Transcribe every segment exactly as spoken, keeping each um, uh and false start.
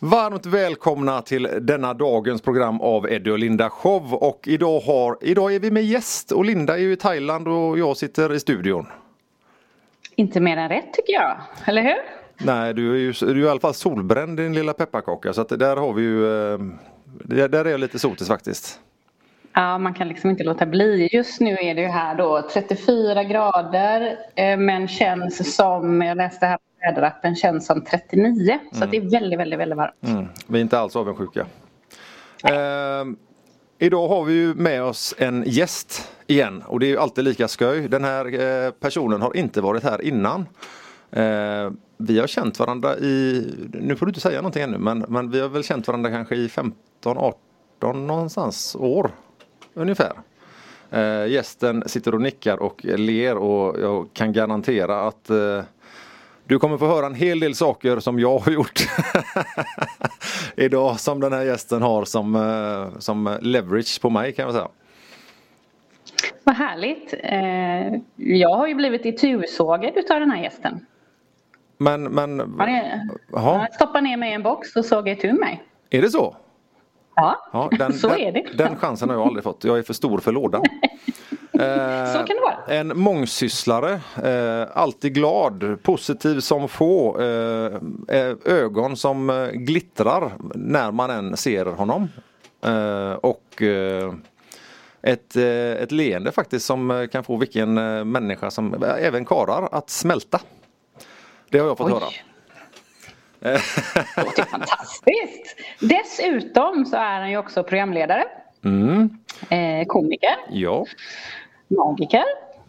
Varmt välkomna till denna dagens program av Eddie och Linda Show. Och idag, har, idag är vi med gäst och Linda är ju i Thailand och jag sitter i studion. Inte mer än rätt tycker jag, eller hur? Nej, du är ju, du är ju i alla fall solbränd i din lilla pepparkaka. Så att där har vi ju, där är jag lite sotis faktiskt. Ja, man kan liksom inte låta bli. Just nu är det ju här då trettiofyra grader, men känns som, jag läste här på väderappen, känns som trettionio. Mm. Så att det är väldigt, väldigt, väldigt varmt. Mm. Vi är inte alls avundsjuka. Eh, idag har vi ju med oss en gäst igen. Och det är ju alltid lika skoj. Den här eh, personen har inte varit här innan. Eh, vi har känt varandra i, nu får du inte säga någonting ännu, men, men vi har väl känt varandra kanske i femton arton någonstans år. Ungefär. Eh, gästen sitter och nickar och ler och jag kan garantera att eh, du kommer få höra en hel del saker som jag har gjort idag som den här gästen har som, eh, som leverage på mig kan jag säga. Vad härligt. Eh, jag har ju blivit itusågad utav den här gästen. Men, men... Han, är, han stoppar ner mig i en box och sågar itu mig. Är det så? Ja, ja den, så den, är det. Den chansen har jag aldrig fått. Jag är för stor för lådan. eh, så kan det vara. En mångsysslare. Eh, alltid glad. Positiv som få. Eh, ögon som eh, glittrar när man än ser honom. Eh, och eh, ett, eh, ett leende faktiskt som kan få vilken eh, människa som, eh, även karar, att smälta. Det har jag fått Oj. höra. Det låter fantastiskt. Dessutom så är han ju också programledare. Mm. Eh, komiker. Ja. Magiker.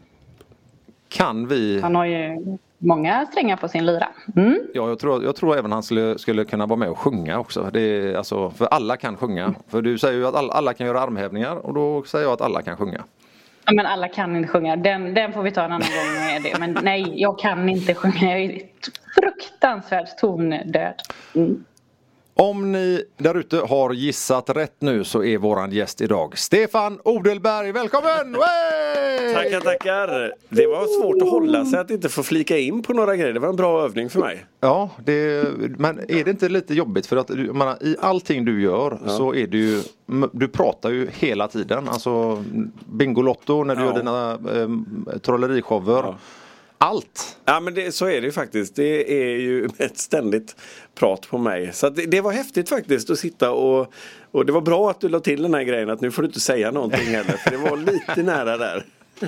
Kan vi... Han har ju många strängar på sin lyra. Mm. Ja, jag tror, jag tror även han skulle, skulle kunna vara med och sjunga också. Det är, alltså, för alla kan sjunga. För du säger ju att alla, alla kan göra armhävningar och då säger jag att alla kan sjunga. Ja, men alla kan inte sjunga. Den, den får vi ta en annan gång med det. Men nej, jag kan inte sjunga. Jag är fruktansvärt tondöd. Mm. Om ni där ute har gissat rätt nu så är våran gäst idag Stefan Odelberg. Välkommen! Way! Tackar, tackar. Det var svårt att hålla sig att inte få flika in på några grejer. Det var en bra övning för mig. Ja, det, men är det inte lite jobbigt? För att man, i allting du gör ja. så är det ju, du pratar ju hela tiden. Alltså Bingolotto när du ja. gör dina eh, trollerishower. Ja. Allt. Ja, men det, så är det ju faktiskt. Det är ju ett ständigt prat på mig. Så att det, det var häftigt faktiskt att sitta och, och det var bra att du la till den här grejen att nu får du inte säga någonting heller. För det var lite nära där.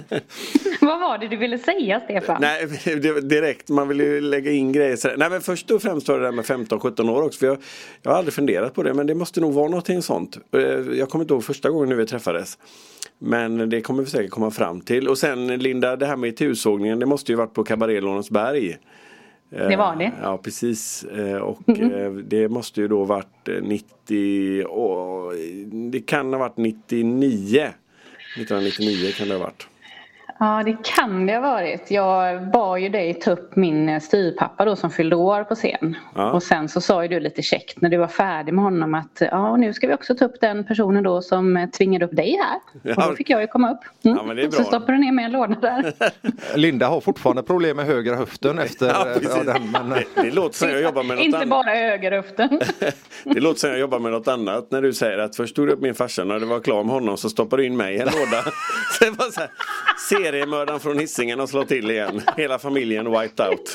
Vad var det du ville säga, Stefan? Nej, direkt. Man vill ju lägga in grejer. Nej, men först och främst var det där med femton sjutton år också. För jag, jag har aldrig funderat på det. Men det måste nog vara någonting sånt. Jag kommer inte ihåg första gången nu vi träffades. Men det kommer vi säkert komma fram till. Och sen Linda, det här med itusågningen, det måste ju varit på Cabaret Lånesberg. Det var det. Ja, precis. Och mm. det måste ju då varit nittio... Åh, det kan ha varit nittionio. nittonhundranittionio kan det ha varit. Ja, det kan det ha varit. Jag bad ju dig ta upp min styrpappa då som fyllde år på scen. Ja. Och sen så sa ju du lite käckt när du var färdig med honom att ja, nu ska vi också ta upp den personen då som tvingade upp dig här. Ja. Och då fick jag ju komma upp. Mm. Ja, men det är bra. Så stoppar du ner med en låda där. Linda har fortfarande problem med högra höften efter ja, ja, den. Men... Det, det låter som jag jobbar med något Inte annat. bara höger höften. Det låter som jag jobbar med något annat när du säger att först stod du upp min farsa när det var klar med honom så stoppade du in mig i en låda. Så det var så här, seriemördaren från Hisingen och slå till igen. Hela familjen wiped out.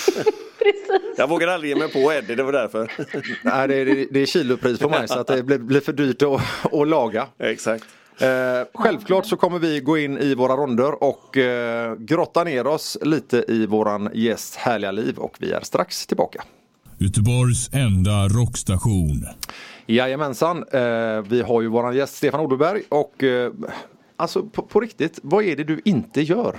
Precis. Jag vågar aldrig ge mig på Eddie, det var därför. Nej, det är, det är kilopris på mig så att det blir, blir för dyrt att, att laga. Exakt. Eh, självklart så kommer vi gå in i våra ronder och eh, grotta ner oss lite i våran gästs härliga liv och vi är strax tillbaka. Göteborgs enda rockstation. Jajamensan, eh, vi har ju våran gäst Stefan Odelberg och eh, alltså på, på riktigt, vad är det du inte gör?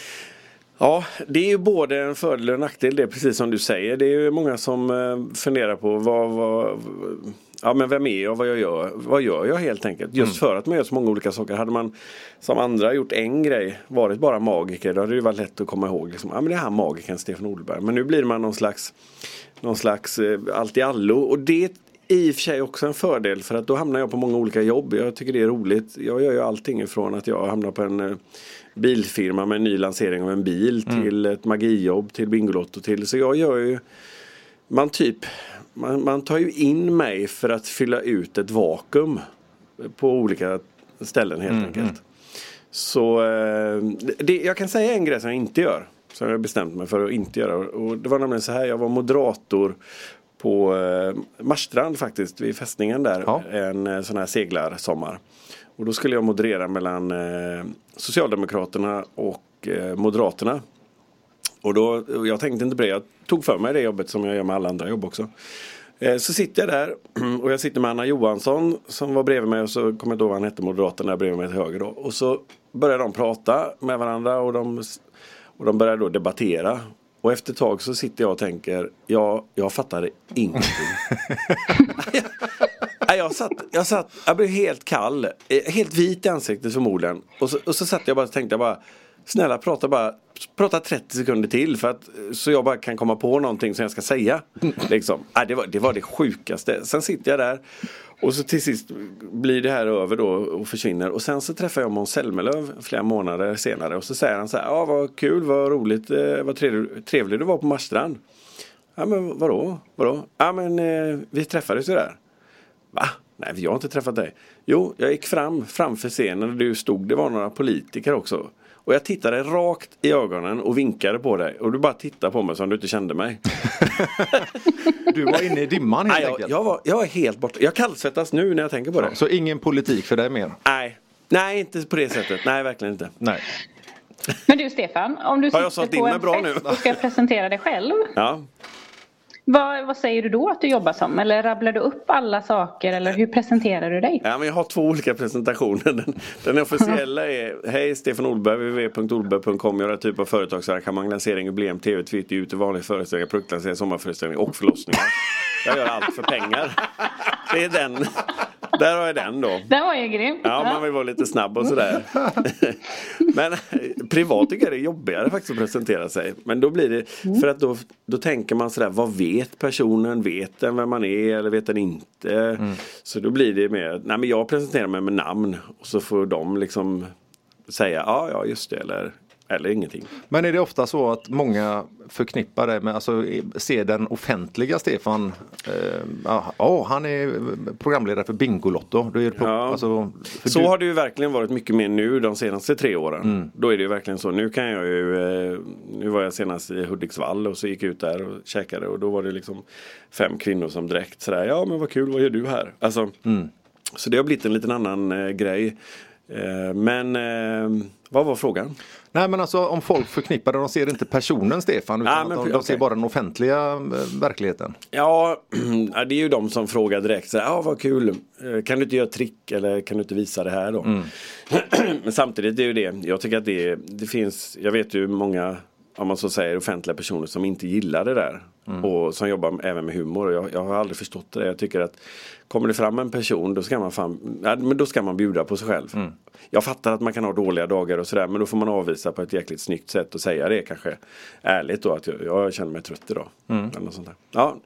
Ja, det är ju både en fördel och en nackdel, det är precis som du säger. Det är ju många som eh, funderar på vad, vad, ja, men vem är jag och vad jag gör. Vad gör jag helt enkelt? Just mm. för att man gör så många olika saker. Hade man som andra gjort en grej, varit bara magiker, då hade det ju varit lätt att komma ihåg. Liksom, ja, men det här magikern Stefan Odelberg. Men nu blir man någon slags, någon slags eh, allt i allo. Och det i och för sig också en fördel, för att då hamnar jag på många olika jobb. Jag tycker det är roligt. Jag gör ju allting ifrån att jag hamnar på en eh, bilfirma med en ny lansering av en bil mm. till ett magijobb, till Bingolotto till. Så jag gör ju, man typ man, man tar ju in mig för att fylla ut ett vakuum på olika ställen helt mm, enkelt. Mm. Så det, jag kan säga en grej som jag inte gör. Som jag har bestämt mig för att inte göra. Och det var nämligen så här, jag var moderator på eh, Marstrand faktiskt, vid fästningen där. Ja. En eh, sån här seglarsommar. Och då skulle jag moderera mellan eh, Socialdemokraterna och eh, Moderaterna. Och då, jag tänkte inte på det, jag tog för mig det jobbet som jag gör med alla andra jobb också. Eh, så sitter jag där och jag sitter med Anna Johansson som var bredvid mig och så kommer jag då han hette Moderaterna där bredvid mig till höger då. Och så börjar de prata med varandra och de, och de börjar då debattera. Och efter ett tag så sitter jag och tänker, ja, jag fattade ingenting. jag, jag, satt, jag satt, jag blev helt kall, helt vit i ansiktet förmodligen. Och så, och så satt jag bara och tänkte, jag bara, snälla prata bara, prata trettio sekunder till för att, så jag bara kan komma på någonting som jag ska säga. Liksom. Äh, det, var, det var det sjukaste. Sen sitter jag där och så till sist blir det här över då och försvinner. Och sen så träffar jag Måns Zelmerlöw flera månader senare och så säger han så här, ja vad kul, vad roligt, vad trevligt, trevligt du var på Marstrand. Ja men vadå? vadå? Ja men eh, vi träffades ju där. Va? Nej, jag har inte träffat dig. Jo, jag gick fram framför scenen och du stod, det var några politiker också. Och jag tittade rakt i ögonen och vinkade på dig. Och du bara tittade på mig som du inte kände mig. Du var inne i dimman helt Nej, enkelt. Jag, jag, var, jag var helt borta. Jag kallsvettas nu när jag tänker på det. Så ingen politik för dig mer? Nej, Nej inte på det sättet. Nej, verkligen inte. Nej. Men du Stefan, om du ja, sitter på en bra fest nu. och ska presentera dig själv. Ja. Vad, vad säger du då att du jobbar som? Eller rabblar du upp alla saker? Eller hur presenterar du dig? Ja, men jag har två olika presentationer. Den, den officiella är hej Stefan Olberg, w w w punkt olberg punkt com. Göra typ av företagsarrangemang, lansering, jubileum, tv, twitter, ute, vanliga föreställningar, produktlansering, sommarföreställningar och förlossningar. Jag gör allt för pengar. Det är den. Där har jag den då. Den var ju grym. Ja, man vill vara lite snabb och sådär. Men privat tycker jag det är jobbigare faktiskt att presentera sig. Men då blir det, för att då, då tänker man sådär, vad vet personen? Vet den vem man är eller vet den inte? Mm. Så då blir det mer, nej men jag presenterar mig med namn. Och så får de liksom säga, ja ja just det eller... Eller ingenting. Men är det ofta så att många förknippar det med, alltså ser den offentliga Stefan, eh, ja, oh, han är programledare för Bingolotto. Då är det pro- ja. alltså, så du... har det ju verkligen varit mycket mer nu de senaste tre åren. Mm. Då är det ju verkligen så. Nu kan jag ju, eh, nu var jag senast i Hudiksvall och så gick jag ut där och käkade och då var det liksom fem kvinnor som direkt sådär, ja men vad kul, vad gör du här? Alltså, mm. Så det har blivit en liten annan eh, grej. Eh, men eh, vad var frågan? Nej men alltså om folk förknippar det, de ser inte personen Stefan utan ja, men, de, de ser bara den offentliga äh, verkligheten. Ja, det är ju de som frågar direkt så här, ja vad kul, kan du inte göra trick eller kan du inte visa det här då? Mm. Men samtidigt är ju det, jag tycker att det, det finns, jag vet ju många, om man så säger offentliga personer som inte gillar det där mm. och som jobbar även med humor och jag, jag har aldrig förstått det. Jag tycker att kommer det fram en person då ska man fan, ja, men då ska man bjuda på sig själv. Mm. Jag fattar att man kan ha dåliga dagar och sådär men då får man avvisa på ett jäkligt snyggt sätt och säga det kanske ärligt då att jag, jag känner mig trött idag. Mm. Eller något sånt där. Ja.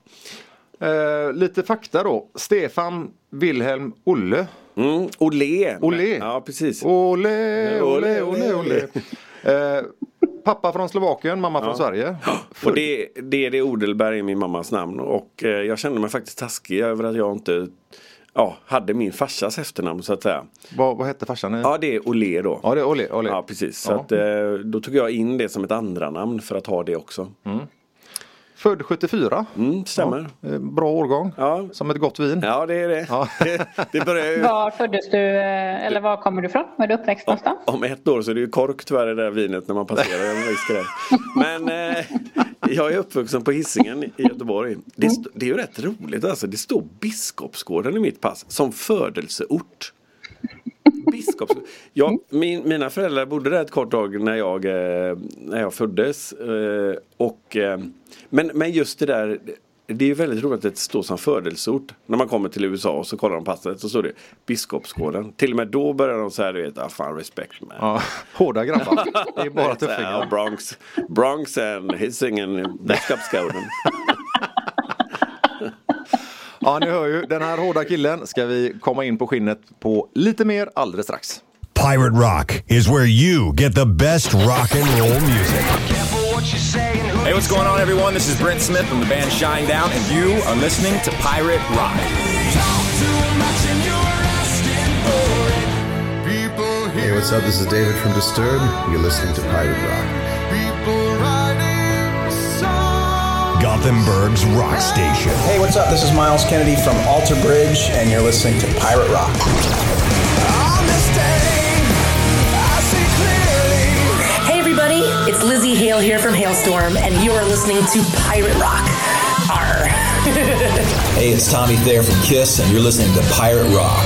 Eh, lite fakta då. Stefan Wilhelm Olle. Mm. Olle. Olle. Ja, precis. Olle, Olle, Olle, Olle. Eh, pappa från Slovakien, mamma ja. från Sverige. Och det, det är det Odelberg i min mammas namn. Och eh, jag kände mig faktiskt taskig över att jag inte ja, hade min farsas efternamn så att säga. Vad, vad hette farsan? Ja, det är Olle då. Ja, det är Olle. Olle. Ja, precis. Så ja. Att, eh, då tog jag in det som ett andra namn för att ha det också. Mm. Född sjuttiofyra. Mm, stämmer. Ja, bra årgång. Ja. Som ett gott vin. Ja, det är det. Ja. det, det börjar ju... Var föddes du, eller var kommer du ifrån? Var du uppväxt någonstans? Om, om ett år så är det ju kork tyvärr i det där vinet när man passerar. Jag Men eh, jag är uppvuxen på Hisingen i Göteborg. Det, st- det är ju rätt roligt alltså. Det står Biskopsgården i mitt pass som födelseort. Biskopsgården. Ja, min, mina föräldrar bodde där ett kort tag när jag, eh, när jag föddes. Eh, och, eh, men, men just det där, det är ju väldigt roligt att det står som födelseort. När man kommer till U S A och så kollar de passet så står det Biskopsgården. Till och med då börjar de så här, du vet, ah, fan respekt med. Ja, hårda grabbar. Det är bara tuffingar. Ja, Bronx, Bronx and Hisingen, Biskopsgården. Ja, ni hör ju, den här hårda killen ska vi komma in på skinnet på lite mer alldeles strax. Pirate Rock is where you get the best rock and roll music. Hey, what's going on, everyone? This is Brent Smith from the band Shinedown, and you are listening to Pirate Rock. Hey, what's up? This is David from Disturbed. You're listening to Pirate Rock. Gothenburg's rock station. Hey, what's up? This is Miles Kennedy from Alter Bridge, and you're listening to Pirate Rock. Hey, everybody. It's Lizzie Hale here from Hailstorm, and you are listening to Pirate Rock. Arr. Hey, it's Tommy Thayer from Kiss, and you're listening to Pirate Rock.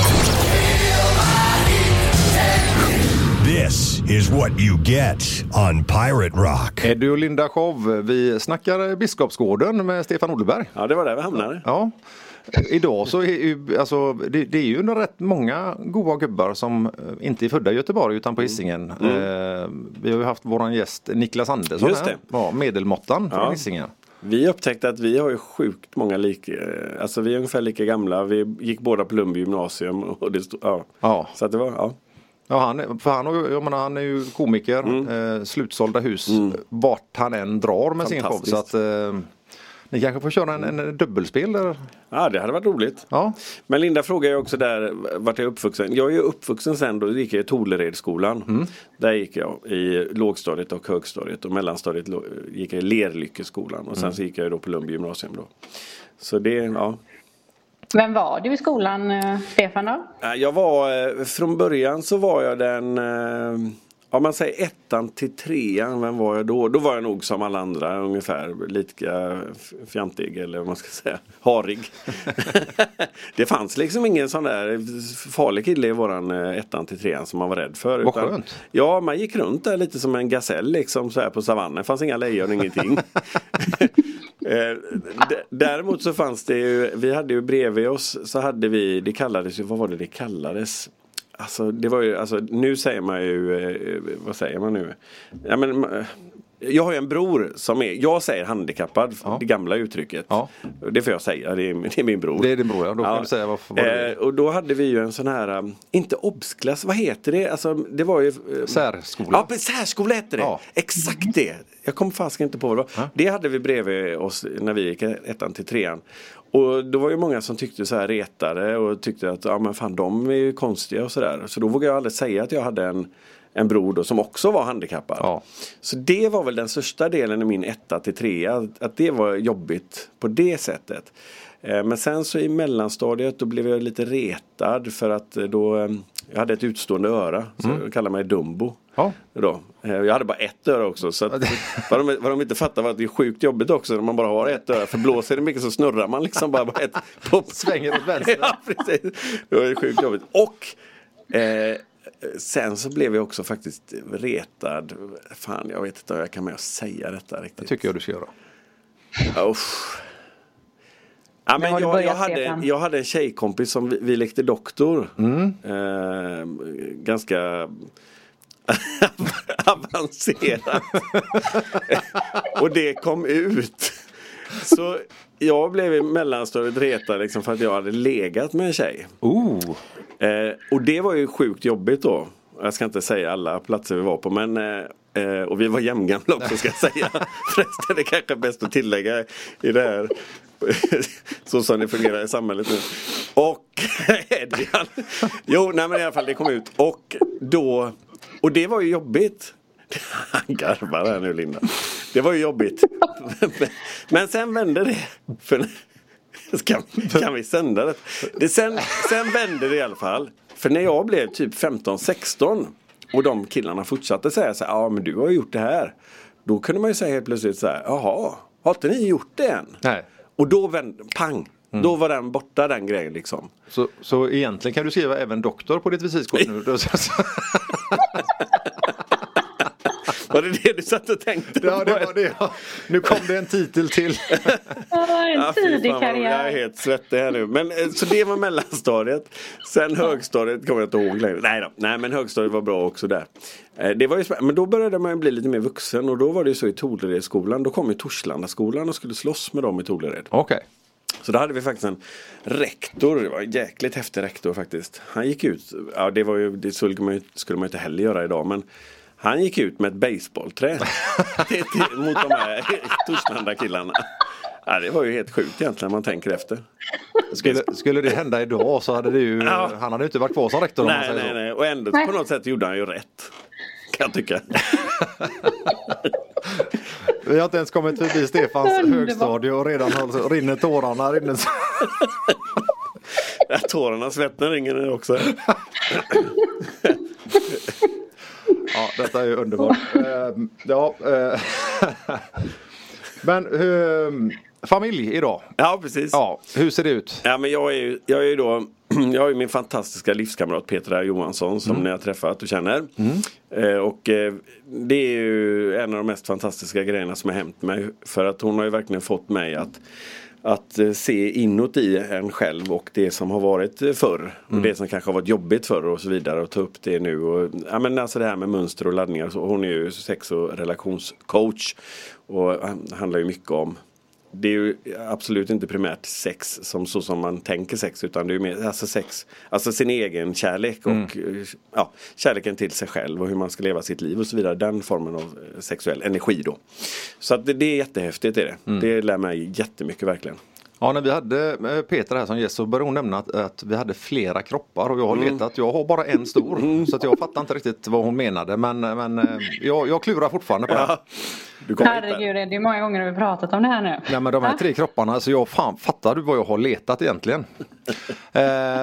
This is what you get on Pirate Rock. Eddie och Linda Show, vi snackar Biskopsgården med Stefan Odelberg. Ja, det var där vi hamnade. Ja. Idag så är ju, alltså, det, det är ju rätt många goda gubbar som inte är födda i Göteborg utan på Hisingen. Mm. Eh, vi har ju haft våran gäst Niklas Andersson Just det. här. Ja, medelmåttan från ja. Hisingen. Vi upptäckte att vi har ju sjukt många lik, alltså vi är ungefär lika gamla. Vi gick båda på Lundby gymnasium och det stod, ja. ja. Så att det var, ja. Ja, han, för han, jag menar, han är ju komiker, mm. eh, slutsålda hus, mm. vart han än drar med sin show. Så att eh, ni kanske får köra en, en dubbelspel där. Ja, det hade varit roligt. Ja. Men Linda frågar ju också där vart jag är uppvuxen. Jag är ju uppvuxen sen, då gick jag i Toleredsskolan. Mm. Där gick jag i lågstadiet och högstadiet, och mellanstadiet gick jag i Lerlyckeskolan. Och sen mm. så gick jag då på Lundby gymnasium då. Så det, ja. Vem var du i skolan, Stefan då? Jag var, från början så var jag den, om man säger ettan till trean, vem var jag då? Då var jag nog som alla andra ungefär, lite fjantig eller vad man ska säga, harig. Det fanns liksom ingen sån där farlig kille i våran ettan till trean som man var rädd för. Vad skönt. Ja, man gick runt där lite som en gasell liksom så här på savannen. Det fanns inga lejon, ingenting. Däremot så fanns det ju, vi hade ju bredvid oss så hade vi, det kallades ju, vad var det det kallades? Alltså det var ju, alltså nu säger man ju, vad säger man nu? Ja men, jag har ju en bror som är, jag säger handikappad, ja. Det gamla uttrycket. Ja. Det får jag säga, det är, det är min bror. Det är din bror, ja. Då kan ja. du säga varför. Vad eh, och då hade vi ju en sån här, inte obsklass, vad heter det? Alltså det var ju... Eh, särskola. Ja, särskola heter det. Ja. Exakt det. Jag kom fast inte på vad det var. Ja. Det hade vi bredvid oss när vi gick ettan till trean. Och då var ju många som tyckte så här retade och tyckte att ja men fan de är ju konstiga och sådär. Så då vågade jag aldrig säga att jag hade en, en bror då, som också var handikappad. Ja. Så det var väl den största delen i min etta till trea, att det var jobbigt på det sättet. Men sen så i mellanstadiet då blev jag lite retad för att då jag hade ett utstående öra, så mm. jag kallade mig Dumbo. Ja. Då. Jag hade bara ett öra också, så att, vad, de, vad de inte fattar var att det är sjukt jobbigt också när man bara har ett öra, för blåser det mycket så snurrar man liksom bara, bara ett pop. Svänger åt vänster. Ja, precis. Det var sjukt jobbigt. Och eh, sen så blev jag också faktiskt retad. Fan, jag vet inte om jag kan med att säga detta riktigt. Det tycker jag du ska göra. Oh. Ja, men jag, jag, hade, jag hade en tjejkompis som vi, vi lekte doktor. Mm. Eh, ganska avancerat. Och det kom ut. Så jag blev i mellanstadiet retad liksom för att jag hade legat med en tjej. Oh. Eh, och det var ju sjukt jobbigt då. Jag ska inte säga alla platser vi var på, men eh, och vi var jämngamla också, ska jag säga. Förresten, det är kanske bäst att tillägga i det här så som det fungerar i samhället nu. Och Edrian, jo, nej men i alla fall det kom ut. Och då, och det var ju jobbigt. Han garvar här nu, Linda. Det var ju jobbigt. Men sen vände det. För kan, kan vi sända det? det sen, sen vände det i alla fall. För när jag blev typ femton sexton och de killarna fortsatte säga så här, ja men du har gjort det här. Då kunde man ju säga helt plötsligt så här, jaha, har inte ni gjort det än? Nej. Och då vände, pang, mm. då var den borta, den grejen liksom. Så, så egentligen kan du skriva även doktor på ditt visitkort nu? Var det det du satt och tänkte på? Ja, det var det. Ja. Nu kom det en titel till. Ja, en tidig ja, karriär. Jag är helt svettig här nu. Men, så det var mellanstadiet. Sen högstadiet kommer jag inte ihåg längre. Nej då. Nej, men högstadiet var bra också där. Det var ju, men då började man bli lite mer vuxen. Och då var det ju så i Toleredsskolan. Då kom ju Torslandaskolan och skulle slåss med dem i Tolered. Okej. Okay. Så då hade vi faktiskt en rektor, det var en jäkligt häftig rektor faktiskt. Han gick ut, ja det var ju, det skulle man ju, skulle man ju inte heller göra idag, men Han gick ut med ett baseballträ till, till, mot de här Torslanda killarna. Ja, det var ju helt sjukt egentligen man tänker efter. Skulle, skulle det hända idag så hade det ju, ja. han hade inte varit kvar som rektor. Nej, nej, nej. Och ändå på något sätt gjorde han ju rätt. Kan jag tycka. Vi har inte ens kommit förbi Stefans högstadie och redan alltså, rinner tårarna. Rinner... ja, tårarna, svetten ringer också. Ja, detta är ju underbart. Uh, ja, uh, men uh, familj idag. Ja, precis. Ja, hur ser det ut? Ja, men jag är ju, jag är ju då jag har ju min fantastiska livskamrat Petra Johansson som mm. ni har träffat och känner. Mm. Eh, och eh, det är ju en av de mest fantastiska grejerna som har hänt mig. För att hon har ju verkligen fått mig att Att se inåt i en själv och det som har varit förr. Mm. Och det som kanske har varit jobbigt förr och så vidare. Och ta upp det nu. Och, ja, men alltså det här med mönster och laddningar. Så hon är ju sex- och relationscoach. Och handlar ju mycket om. Det är ju absolut inte primärt sex som så som man tänker sex. Utan det är ju mer alltså sex. Alltså sin egen kärlek. Och mm. ja, kärleken till sig själv. Och hur man ska leva sitt liv och så vidare. Den formen av sexuell energi då. Så att det, det är jättehäftigt är det. Mm. Det lär mig jättemycket verkligen. Ja, när vi hade Petra här som gäst så började hon nämna att, att vi hade flera kroppar och jag har mm. letat. Jag har bara en stor mm. så att jag fattar inte riktigt vad hon menade. Men, men jag, jag klurar fortfarande på ja. det. Herregud, det är många gånger vi har pratat om det här nu. Nej, men de här ha? tre kropparna, så jag fan, fattar du vad jag har letat egentligen? eh,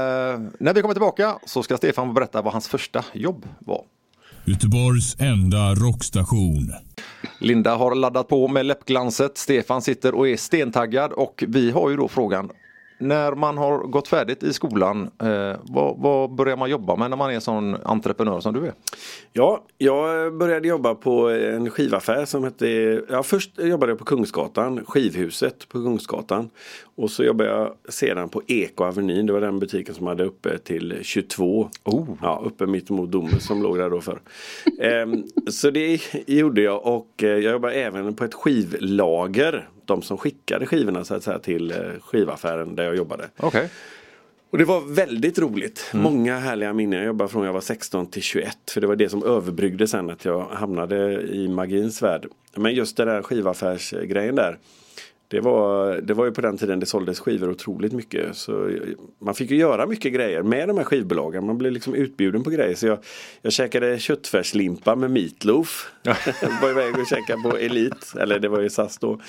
när vi kommer tillbaka så ska Stefan berätta vad hans första jobb var. Göteborgs enda rockstation. Linda har laddat på med läppglanset. Stefan sitter och är stentaggad. Och vi har ju då frågan. När man har gått färdigt i skolan, eh, vad, vad börjar man jobba med när man är sån entreprenör som du är? Ja, jag började jobba på en skivaffär som hette, ja först jobbade jag på Kungsgatan, skivhuset på Kungsgatan. Och så jobbade jag sedan på Eko Avenyn, det var den butiken som hade uppe till tjugotvå. Oh. Ja, uppe mitt emot Domus som låg där då för. ehm, så det gjorde jag och jag jobbade även på ett skivlager. De som skickade skivorna så att säga, till skivaffären där jag jobbade. Okay. Och det var väldigt roligt. Mm. Många härliga minnen. Jag jobbade från jag var sexton till tjugoett. För det var det som överbryggde sen att jag hamnade i magins värld. Men just den där skivaffärsgrejen där. Det var, det var ju på den tiden det såldes skivor otroligt mycket. Så man fick ju göra mycket grejer med de här skivbolagen. Man blev liksom utbjuden på grejer. Så jag, jag käkade köttfärslimpa med meatloaf. Jag var iväg och käkade på Elite. Eller det var ju S A S då.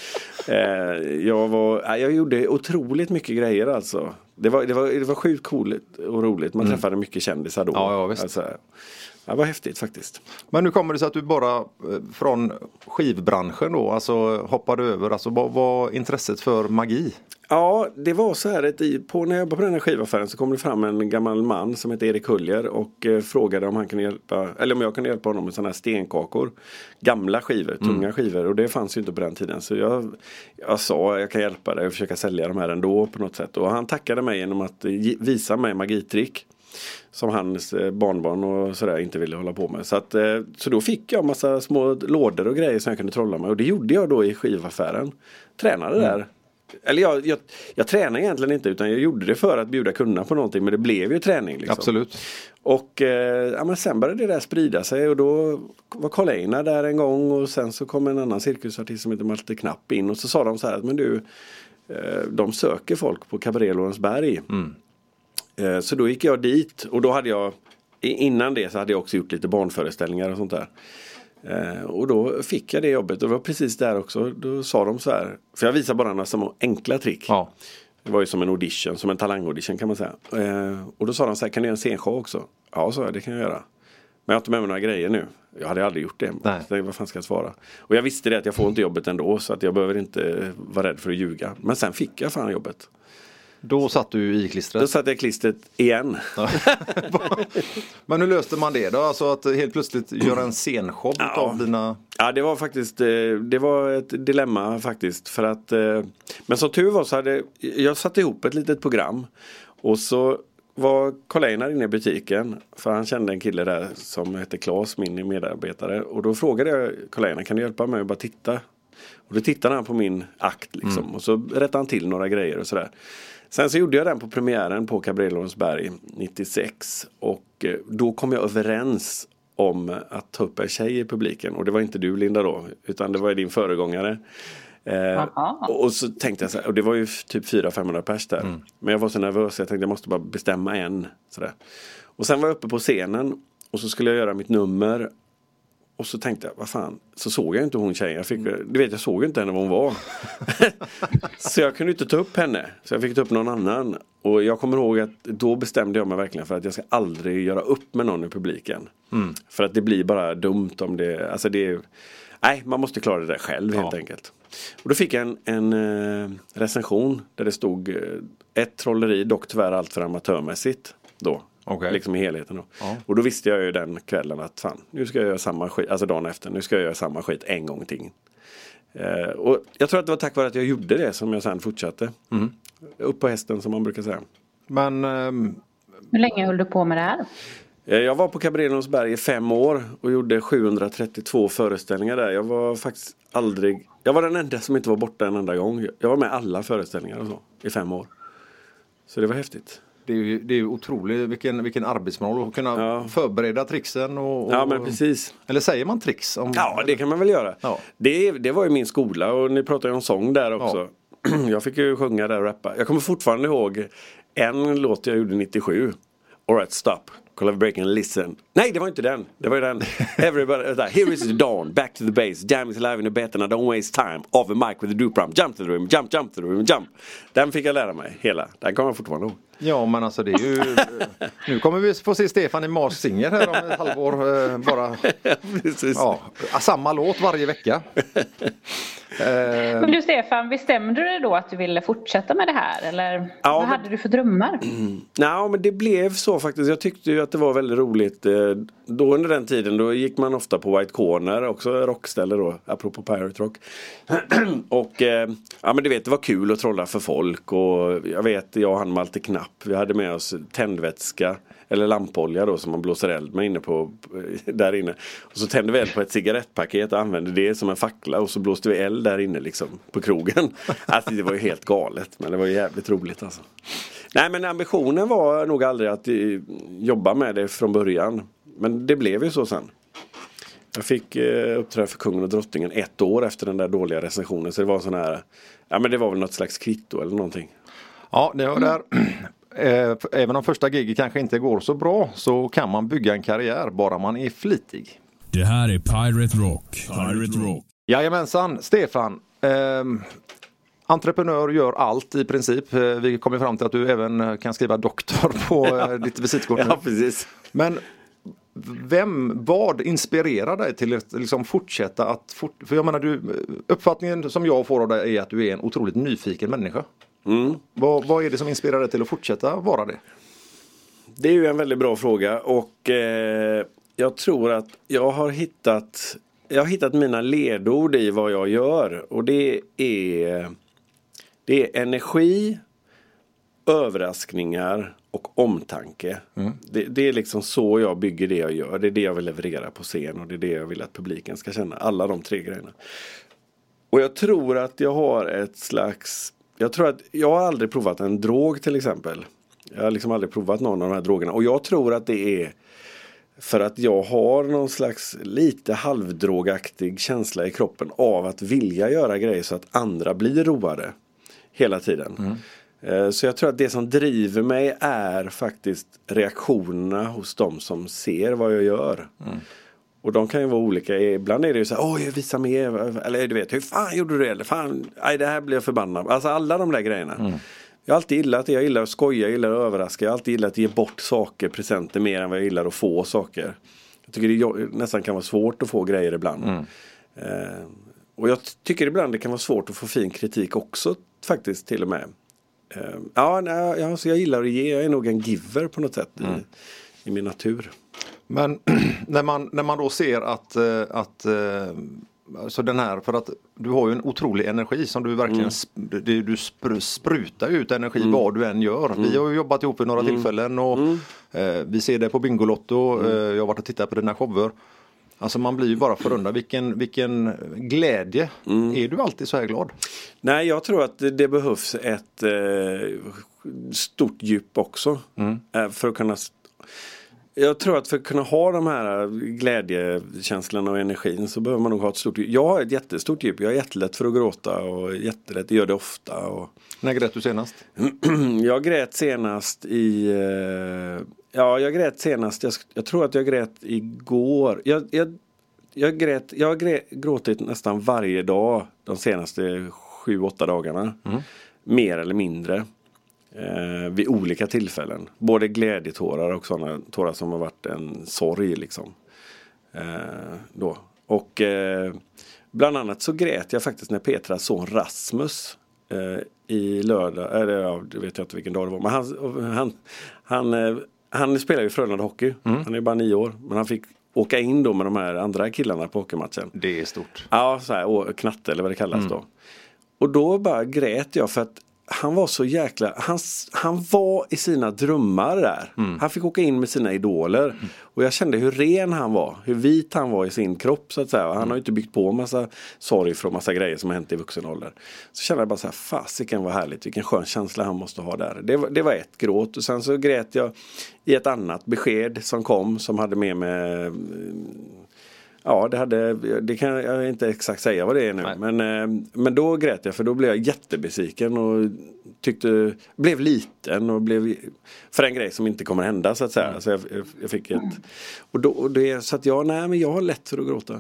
Jag, var, jag gjorde otroligt mycket grejer alltså. Det var, det var, det var sjukt coolt och roligt. Man mm. träffade mycket kändisar då. Ja, ja, visst. Alltså, det var häftigt faktiskt. Men nu kommer det så att du bara från skivbranschen då, alltså hoppade över, alltså vad var intresset för magi? Ja, det var så här att på, när jag jobbade på den här skivaffären så kom det fram en gammal man som heter Erik Hullier och eh, frågade om han kunde hjälpa, eller om jag kunde hjälpa honom med sådana här stenkakor. Gamla skivor, tunga mm. skivor, och det fanns ju inte på den tiden. Så jag, jag sa jag kan hjälpa dig och försöka sälja de här ändå på något sätt. Och han tackade mig genom att visa mig magitrick. Som hans barnbarn och sådär inte ville hålla på med. Så, att, så då fick jag massa små lådor och grejer som jag kunde trolla med. Och det gjorde jag då i skivaffären. Tränade mm. där. Eller jag, jag, jag tränade egentligen inte, utan jag gjorde det för att bjuda kunderna på någonting. Men det blev ju träning liksom. Absolut. Och ja, men sen började det där sprida sig. Och då var Carl Einar där en gång. Och sen så kom en annan cirkusartist som heter Malte Knapp in. Och så sa de så här, men du, de söker folk på Cabaret Lorensberg. Mm. Så då gick jag dit och då hade jag, innan det så hade jag också gjort lite barnföreställningar och sånt där. Och då fick jag det jobbet och det var precis där också, då sa de så här, för jag visade bara några små enkla trick. Ja. Det var ju som en audition, som en talangaudition kan man säga. Och då sa de så här, kan du göra en scenshow också? Ja, så jag, det kan jag göra. Men jag har inte med mig några grejer nu. Jag hade aldrig gjort det. Nej. Så vad fan ska jag svara? Och jag visste det att jag får inte jobbet ändå, så att jag behöver inte vara rädd för att ljuga. Men sen fick jag fan jobbet. Då satt du i klistret? Då satt jag i klistret igen. Ja. Men hur löste man det då? Alltså att helt plötsligt göra en scenshow ja. av dina... Ja, det var faktiskt det var ett dilemma faktiskt. För att, men som tur var så hade jag satt ihop ett litet program. Och så var Carl Einar inne i butiken. För han kände en kille där som hette Claes, min medarbetare. Och då frågade jag Carl Einar, kan du hjälpa mig att bara titta? Och då tittade han på min akt liksom. Mm. Och så rättade han till några grejer och sådär. Sen så gjorde jag den på premiären på Cabaret Lorensberg nittiosex. Och då kom jag överens om att ta upp en tjej i publiken. Och det var inte du, Linda, då, utan det var din föregångare. Eh, och så tänkte jag så här, och det var ju typ fyra till femhundra pers där. Mm. Men jag var så nervös, jag tänkte jag måste bara bestämma en. Sådär. Och sen var jag uppe på scenen och så skulle jag göra mitt nummer. Och så tänkte jag, vad fan, så såg jag inte hon tjejen. Jag fick, du vet, jag såg inte henne vad hon var. Så jag kunde inte ta upp henne. Så jag fick ta upp någon annan. Och jag kommer ihåg att då bestämde jag mig verkligen för att jag ska aldrig göra upp med någon i publiken. Mm. För att det blir bara dumt om det, alltså det är, nej, man måste klara det där själv, ja, helt enkelt. Och då fick jag en, en uh, recension där det stod uh, ett trolleri, dock tyvärr allt för amatörmässigt då. Okay. Liksom i helheten då. Ja. Och då visste jag ju den kvällen att fan, nu ska jag göra samma skit, alltså dagen efter, nu ska jag göra samma skit en gång till. Uh, och jag tror att det var tack vare att jag gjorde det som jag sen fortsatte. Mm. Upp på hästen, som man brukar säga. Men um... hur länge höll du på med det här? Jag var på Cabaret Lundsberg i fem år och gjorde sjuhundratrettiotvå föreställningar där. Jag var faktiskt aldrig, jag var den enda som inte var borta en enda gång. Jag var med alla föreställningar och så i fem år. Så det var häftigt. Det är ju, det är ju otroligt vilken, vilken arbetsmoral att kunna ja. förbereda tricksen och, och, ja, men precis. Eller säger man tricks? Om, ja, det kan man väl göra. Ja. Det, det var ju min skola och ni pratade ju om sång där också. Ja. Jag fick ju sjunga där och rappa. Jag kommer fortfarande ihåg en låt jag gjorde nittiosju. All right, stop. Call of break and listen. Nej, det var inte den. Det var ju den. Everybody, uh, here is the dawn. Back to the base. Jam is alive in the bed and I don't waste time. Off the mic with the dupram. Jump to the room. Jump, jump to the room. Jump. Den fick jag lära mig hela. Den kommer jag fortfarande ihåg. Ja, men alltså det är ju... nu kommer vi få se Stefan i Mars Singer här om ett halvår. Eh, bara... Precis. Ja, samma låt varje vecka. Men du Stefan, bestämde du dig då att du ville fortsätta med det här? Eller ja, vad men... hade du för drömmar? Mm. Nej, men det blev så faktiskt. Jag tyckte ju att det var väldigt roligt. Då under den tiden, då gick man ofta på White Corner, också rockställe då, apropå Pirate Rock. Och ja, men du vet, det var kul att trolla för folk. Och jag vet, jag och han Malte Knapp, vi hade med oss tändvätska eller lampolja då som man blåser eld med inne på, där inne. Och så tände vi eld på ett cigarettpaket och använde det som en fackla och så blåste vi eld där inne liksom på krogen. Alltså det var ju helt galet, men det var ju jävligt roligt alltså. Nej, men ambitionen var nog aldrig att jobba med det från början. Men det blev ju så sen. Jag fick eh, uppträda för kungen och drottningen ett år efter den där dåliga recensionen. Så det var sån här, ja men det var väl något slags kvitto eller någonting. Ja, det var där. Även om första giget kanske inte går så bra så kan man bygga en karriär bara man är flitig. Det här är Pirate Rock. Pirate Rock. Jajamensan, Stefan. Eh, entreprenör gör allt i princip. Vi kommer fram till att du även kan skriva doktor på ja. ditt visitkort. Ja, precis. Men vem, vad inspirerar dig till att liksom fortsätta att... Fort, för jag menar, du, uppfattningen som jag får av dig är att du är en otroligt nyfiken människa. Mm. Vad, vad är det som inspirerar dig till att fortsätta vara det? Det är ju en väldigt bra fråga och eh, jag tror att jag har hittat jag har hittat mina ledord i vad jag gör och det är det är energi, överraskningar och omtanke. Mm. Det, det är liksom så jag bygger det jag gör. Det är det jag vill leverera på scen och det är det jag vill att publiken ska känna. Alla de tre grejerna. Och jag tror att jag har ett slags... Jag tror att jag har aldrig provat en drog till exempel. Jag har liksom aldrig provat någon av de här drogerna. Och jag tror att det är för att jag har någon slags lite halvdrogaktig känsla i kroppen av att vilja göra grejer så att andra blir roade hela tiden. Mm. Så jag tror att det som driver mig är faktiskt reaktionerna hos de som ser vad jag gör. Mm. Och de kan ju vara olika. Ibland är det ju så här, åh jag visar mer. Eller du vet, hur fan gjorde du det? Eller fan, nej det här blir jag förbannad. Alltså alla de där grejerna. Mm. Jag har alltid gillat det. Jag gillar att skoja, jag gillar att överraska. Jag har alltid gillat att ge bort saker, presenter mer än vad jag gillar att få saker. Jag tycker det nästan kan vara svårt att få grejer ibland. Mm. Eh, och jag tycker ibland det kan vara svårt att få fin kritik också faktiskt till och med. Eh, ja, nej, alltså jag gillar att ge. Jag är nog en giver på något sätt mm. i, i min natur. Men när man, när man då ser att, att så den här, för att du har ju en otrolig energi som du verkligen, mm. du, du sprutar ut energi mm. vad du än gör. Mm. Vi har ju jobbat ihop i några mm. tillfällen och mm. eh, vi ser det på Bingolotto, mm. eh, jag har varit och tittat på dina shower. Alltså man blir ju bara förundrad. Vilken, vilken glädje. Mm. Är du alltid så här glad? Nej, jag tror att det, det behövs ett eh, stort djup också. Mm. Eh, för att kunna... Jag tror att för att kunna ha de här glädjekänslorna och energin så behöver man nog ha ett stort djup. Jag har ett jättestort djup. Jag är jättelätt för att gråta och jättelätt, jag gör det ofta. Och... När grät du senast? Jag grät senast i... Ja, jag grät senast. Jag, jag tror att jag grät igår. Jag, jag, jag, grät, jag har grät, gråtit nästan varje dag de senaste sju, åtta dagarna. Mm. Mer eller mindre. Eh, vid olika tillfällen. Både glädjetårar och sådana tårar som har varit en sorg liksom. Eh, då. Och eh, bland annat så grät jag faktiskt när Petras son Rasmus eh, i lördag, eller ja, det vet jag inte vilken dag det var, men han, han, han, eh, han spelar ju Frölunda hockey. Mm. Han är bara nio år, men han fick åka in då med de här andra killarna på hockeymatchen. Det är stort. Ja, så här, knatte eller vad det kallas mm. då. Och då bara grät jag för att han var så jäkla, han, han var i sina drömmar där. Mm. Han fick åka in med sina idoler. Mm. Och jag kände hur ren han var. Hur vit han var i sin kropp så att säga. Han mm. har ju inte byggt på massa sorg för massa grejer som har hänt i vuxen ålder. Så kände jag bara så här, fasiken var härligt. Vilken skön känsla han måste ha där. Det var, det var ett gråt. Och sen så grät jag i ett annat besked som kom. Som hade med mig... Ja, det hade, det kan jag inte exakt säga vad det är nu. Men, men då grät jag, för då blev jag jättebesiken och tyckte, blev liten och blev för en grej som inte kommer hända så att säga. Mm. Så jag, jag fick ett, och då, och det, så att jag, nej men jag har lätt för att gråta.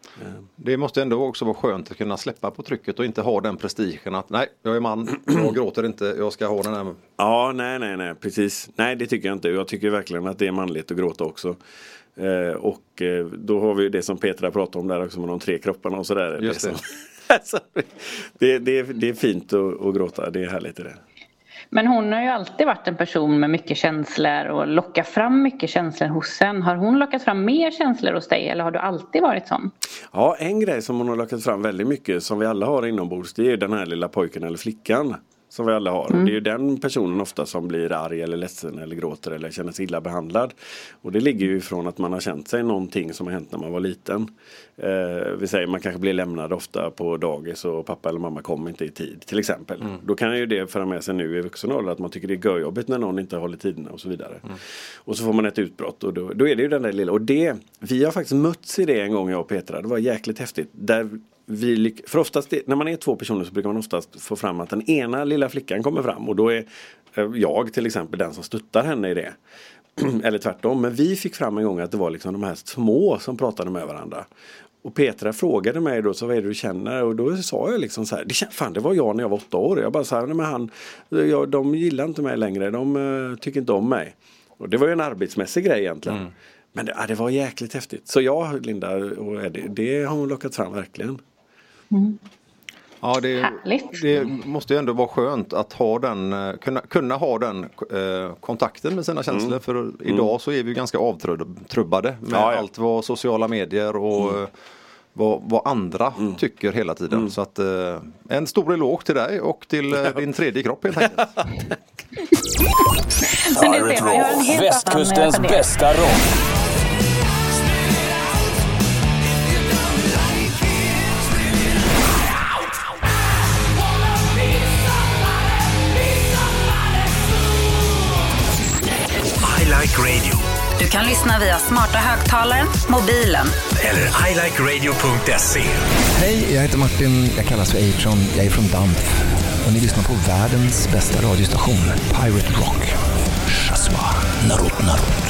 Det måste ändå också vara skönt att kunna släppa på trycket och inte ha den prestigen att nej, jag är man, jag gråter inte, jag ska ha den här. Ja, nej, nej, nej, precis. Nej, det tycker jag inte. Jag tycker verkligen att det är manligt att gråta också. Eh, och eh, då har vi det som Petra pratade om där också med de tre kropparna och sådär. Just det. Alltså, det, det, det är fint att, att gråta, det är härligt i det. Men hon har ju alltid varit en person med mycket känslor och lockar fram mycket känslor hos en. Har hon lockat fram mer känslor hos dig eller har du alltid varit sån? Ja, en grej som hon har lockat fram väldigt mycket som vi alla har inombords, det är den här lilla pojken eller flickan. Som vi alla har. Mm. Och det är ju den personen ofta som blir arg eller ledsen eller gråter eller känner sig illa behandlad. Och det ligger ju ifrån att man har känt sig någonting som har hänt när man var liten. Eh, vi säger man kanske blir lämnad ofta på dagis och pappa eller mamma kommer inte i tid till exempel. Mm. Då kan ju det föra med sig nu i vuxen ålder att man tycker det är görjobbigt när någon inte håller tiderna och så vidare. Mm. Och så får man ett utbrott och då, då är det ju den där lilla. Och det, vi har faktiskt mötts i det en gång jag och Petra. Det var jäkligt häftigt. Där vi lyck- för oftast, när man är två personer så brukar man oftast få fram att den ena lilla flickan kommer fram. Och då är jag till exempel den som stöttar henne i det. Eller tvärtom. Men vi fick fram en gång att det var liksom de här små som pratade med varandra. Och Petra frågade mig då, så vad är det du känner? Och då sa jag liksom så här, det, fan, det var jag när jag var åtta år. Jag bara så här, nej, men han, jag, de gillar inte mig längre, de uh, tycker inte om mig. Och det var ju en arbetsmässig grej egentligen. Mm. Men det, ja, det var jäkligt häftigt. Så jag, Linda och Eddie, det har hon lockat fram verkligen. Mm. Ja, det, det måste ju ändå vara skönt att ha den, kunna, kunna ha den eh, kontakten med sina känslor. Mm. För mm. idag så är vi ganska avtrubbade med ja, ja. allt vad sociala medier och mm. vad, vad andra mm. tycker hela tiden. Mm. Så att eh, en stor eloge till dig och till eh, din tredje kropp helt enkelt. Västkustens bästa rock. Radio. Du kan lyssna via smarta högtalaren, mobilen eller i like radio punkt se. Hej, jag heter Martin. Jag kallas för Atron. Jag är från Dampf. Och ni lyssnar på världens bästa radiostation, Pirate Rock. Shaswa, Narut, Narut.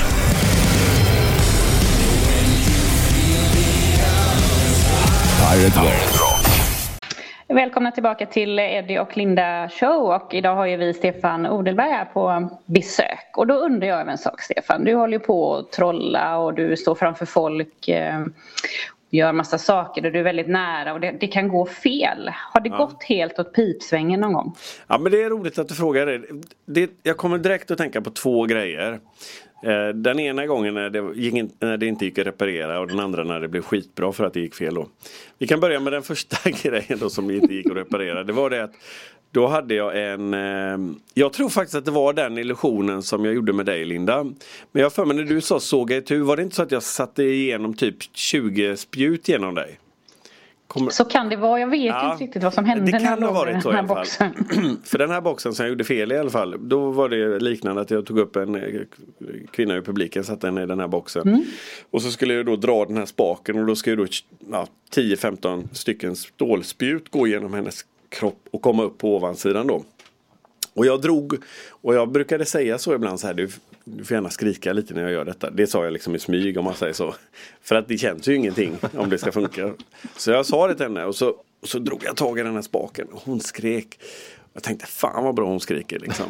Pirate Rock. Välkomna tillbaka till Eddie och Linda show, och idag har ju vi Stefan Odelberg här på besök. Och då undrar jag en sak, Stefan, du håller ju på att trolla och du står framför folk, eh, gör massa saker och du är väldigt nära och det, det kan gå fel. Har det ja. gått helt åt pipsvängen någon gång? Ja, men det är roligt att du frågar det. det jag kommer direkt att tänka på två grejer. Den ena gången när det, gick in, när det inte gick att reparera och den andra när det blev skitbra för att det gick fel då. Vi kan börja med den första grejen då som inte gick att reparera. Det var det att då hade jag en... Eh, jag tror faktiskt att det var den illusionen som jag gjorde med dig, Linda. Men jag för mig när du sa såg jag ett huvud, var det inte så att jag satte igenom typ tjugo spjut genom dig? Kommer... Så kan det vara, jag vet ja, inte riktigt vad som hände. Det kan när ha varit så i alla fall. Boxen. För den här boxen som jag gjorde fel i alla fall, då var det liknande att jag tog upp en kvinna i publiken, satte den i den här boxen. Mm. Och så skulle jag då dra den här spaken och då ska ju då ja, tio femton stycken stålspjut gå igenom hennes kropp och komma upp på ovansidan då. Och jag drog, och jag brukade säga så ibland så här, du, du får gärna skrika lite när jag gör detta. Det sa jag liksom i smyg om man säger så. För att det känns ju ingenting om det ska funka. Så jag sa det till henne och så, och så drog jag tag i den här spaken och hon skrek. Jag tänkte, fan vad bra hon skriker liksom.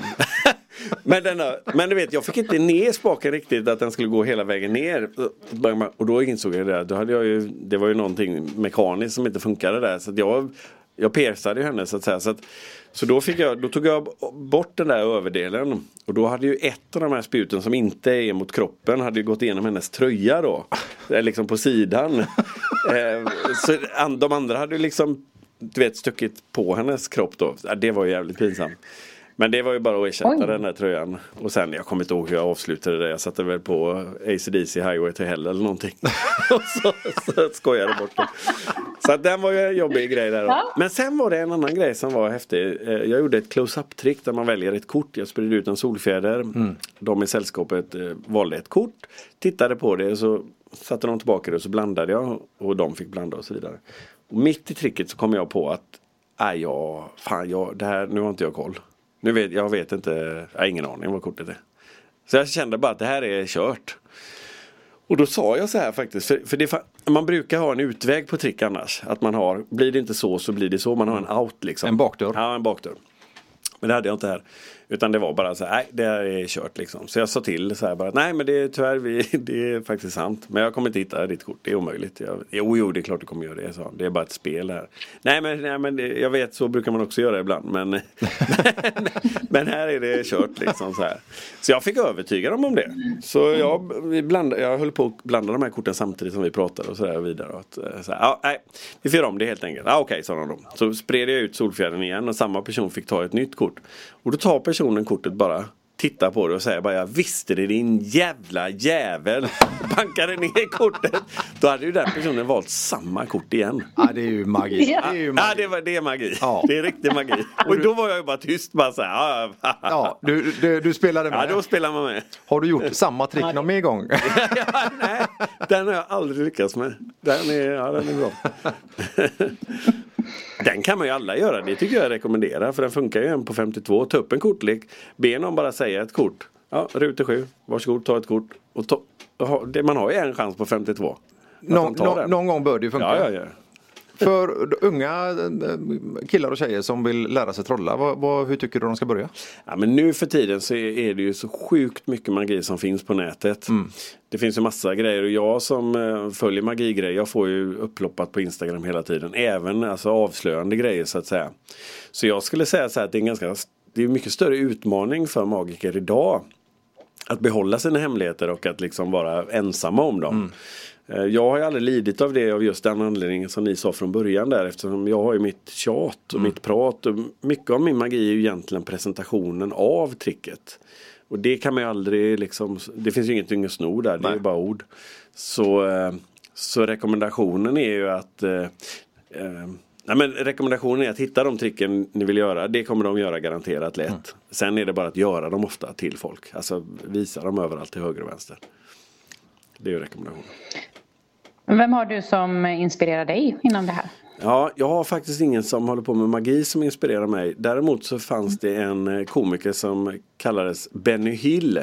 men, denna, men du vet, jag fick inte ner spaken riktigt att den skulle gå hela vägen ner. Och då insåg jag det, då hade jag ju, det var ju någonting mekaniskt som inte funkade där. Så att jag... Jag persade ju henne så att säga. Så, att, så då, fick jag, då tog jag bort den där överdelen. Och då hade ju ett av de här spjuten som inte är mot kroppen hade ju gått igenom hennes tröja då. Liksom på sidan. eh, så de andra hade ju liksom, du vet, stuckit på hennes kropp då. Det var ju jävligt pinsamt. Men det var ju bara att ersätta Oj. den här tröjan. Och sen, jag kommer inte ihåg hur jag avslutade det. Jag satte väl på A C D C Highway to Hell eller någonting. Och så, så skojade bort det. Så att den var ju en jobbig grej där. Ja. Men sen var det en annan grej som var häftig. Jag gjorde ett close-up-trick där man väljer ett kort. Jag spridde ut en solfjäder. Mm. De i sällskapet valde ett kort. Tittade på det och så satte de tillbaka det och så blandade jag. Och de fick blanda och så vidare. Och mitt i tricket så kom jag på att nej, jag, fan, jag, det här, nu har inte jag koll. Nu vet, jag vet inte, jag har ingen aning vad kortet är. Så jag kände bara att det här är kört. Och då sa jag så här faktiskt, för, för det, man brukar ha en utväg på trick annars. Att man har, blir det inte så så blir det så, man har en out liksom. En bakdörr. Ja, en bakdörr. Men det hade jag inte här. Utan det var bara så här, nej det här är kört liksom. Så jag sa till så här bara, nej men det är tyvärr, vi, det är faktiskt sant. Men jag kommer inte hitta ditt kort, det är omöjligt. Jag, jo, jo, det är klart du kommer göra det, så. Det är bara ett spel här. Nej men, nej, men det, jag vet, så brukar man också göra ibland. Men, men, men här är det kört liksom så här. Så jag fick övertyga dem om det. Så jag, vi blandade, jag höll på att blanda de här korten samtidigt som vi pratade och så där vidare. Och att, så här, ja, nej, vi får göra om det helt enkelt. Ja, okej, sa de då. Så spred jag ut solfjärden igen och samma person fick ta ett nytt kort. Och då tar personen kortet bara, tittar på det och säger bara, jag visste det din jävla jävel. Bankade ner kortet. Då hade ju den personen valt samma kort igen. Ja, det är ju magi. Ja, det är, ju magi. Ja, det, var, det är magi. Ja. Det är riktig magi. Och då var jag ju bara tyst. Bara så här, ja, ja, du, du, du spelade med. Ja, då spelar man med. Har du gjort samma trick någon mer gång? Ja, nej, den har jag aldrig lyckats med. Den är, ja, den är bra. Den kan man ju alla göra, det tycker jag rekommenderar. För den funkar ju en på femtiotvå. Ta upp en kortlek, be någon bara säga ett kort. Ja, ruta sju, varsågod, ta ett kort. Och ta, det, man har ju en chans på femtiotvå. Någon, någon, någon gång bör det ju funka. Ja, ja, ja. För unga killar och tjejer som vill lära sig trolla, vad, vad, hur tycker du de ska börja? Ja, men nu för tiden så är det ju så sjukt mycket magi som finns på nätet. Mm. Det finns ju massa grejer och jag som följer magigrejer, jag får ju upploppat på Instagram hela tiden. Även alltså avslöjande grejer så att säga. Så jag skulle säga så här att det är en ganska, det är en mycket större utmaning för magiker idag. Att behålla sina hemligheter och att liksom vara ensamma om dem. Mm. Jag har ju aldrig lidit av det av just den anledningen som ni sa från början där, eftersom jag har ju mitt tjat och mm. mitt prat och mycket av min magi är ju egentligen presentationen av tricket. Och det kan man ju aldrig liksom, det finns ju ingenting att sno där, det Nej. är bara ord. Så, så rekommendationen är ju att eh, eh, nej men rekommendationen är att hitta de tricken ni vill göra. Det kommer de göra garanterat lätt. Mm. Sen är det bara att göra dem ofta till folk. Alltså visa dem överallt till höger och vänster. Det är ju rekommendationen. Vem har du som inspirerar dig inom det här? Ja, jag har faktiskt ingen som håller på med magi som inspirerar mig. Däremot så fanns det en komiker som kallades Benny Hill.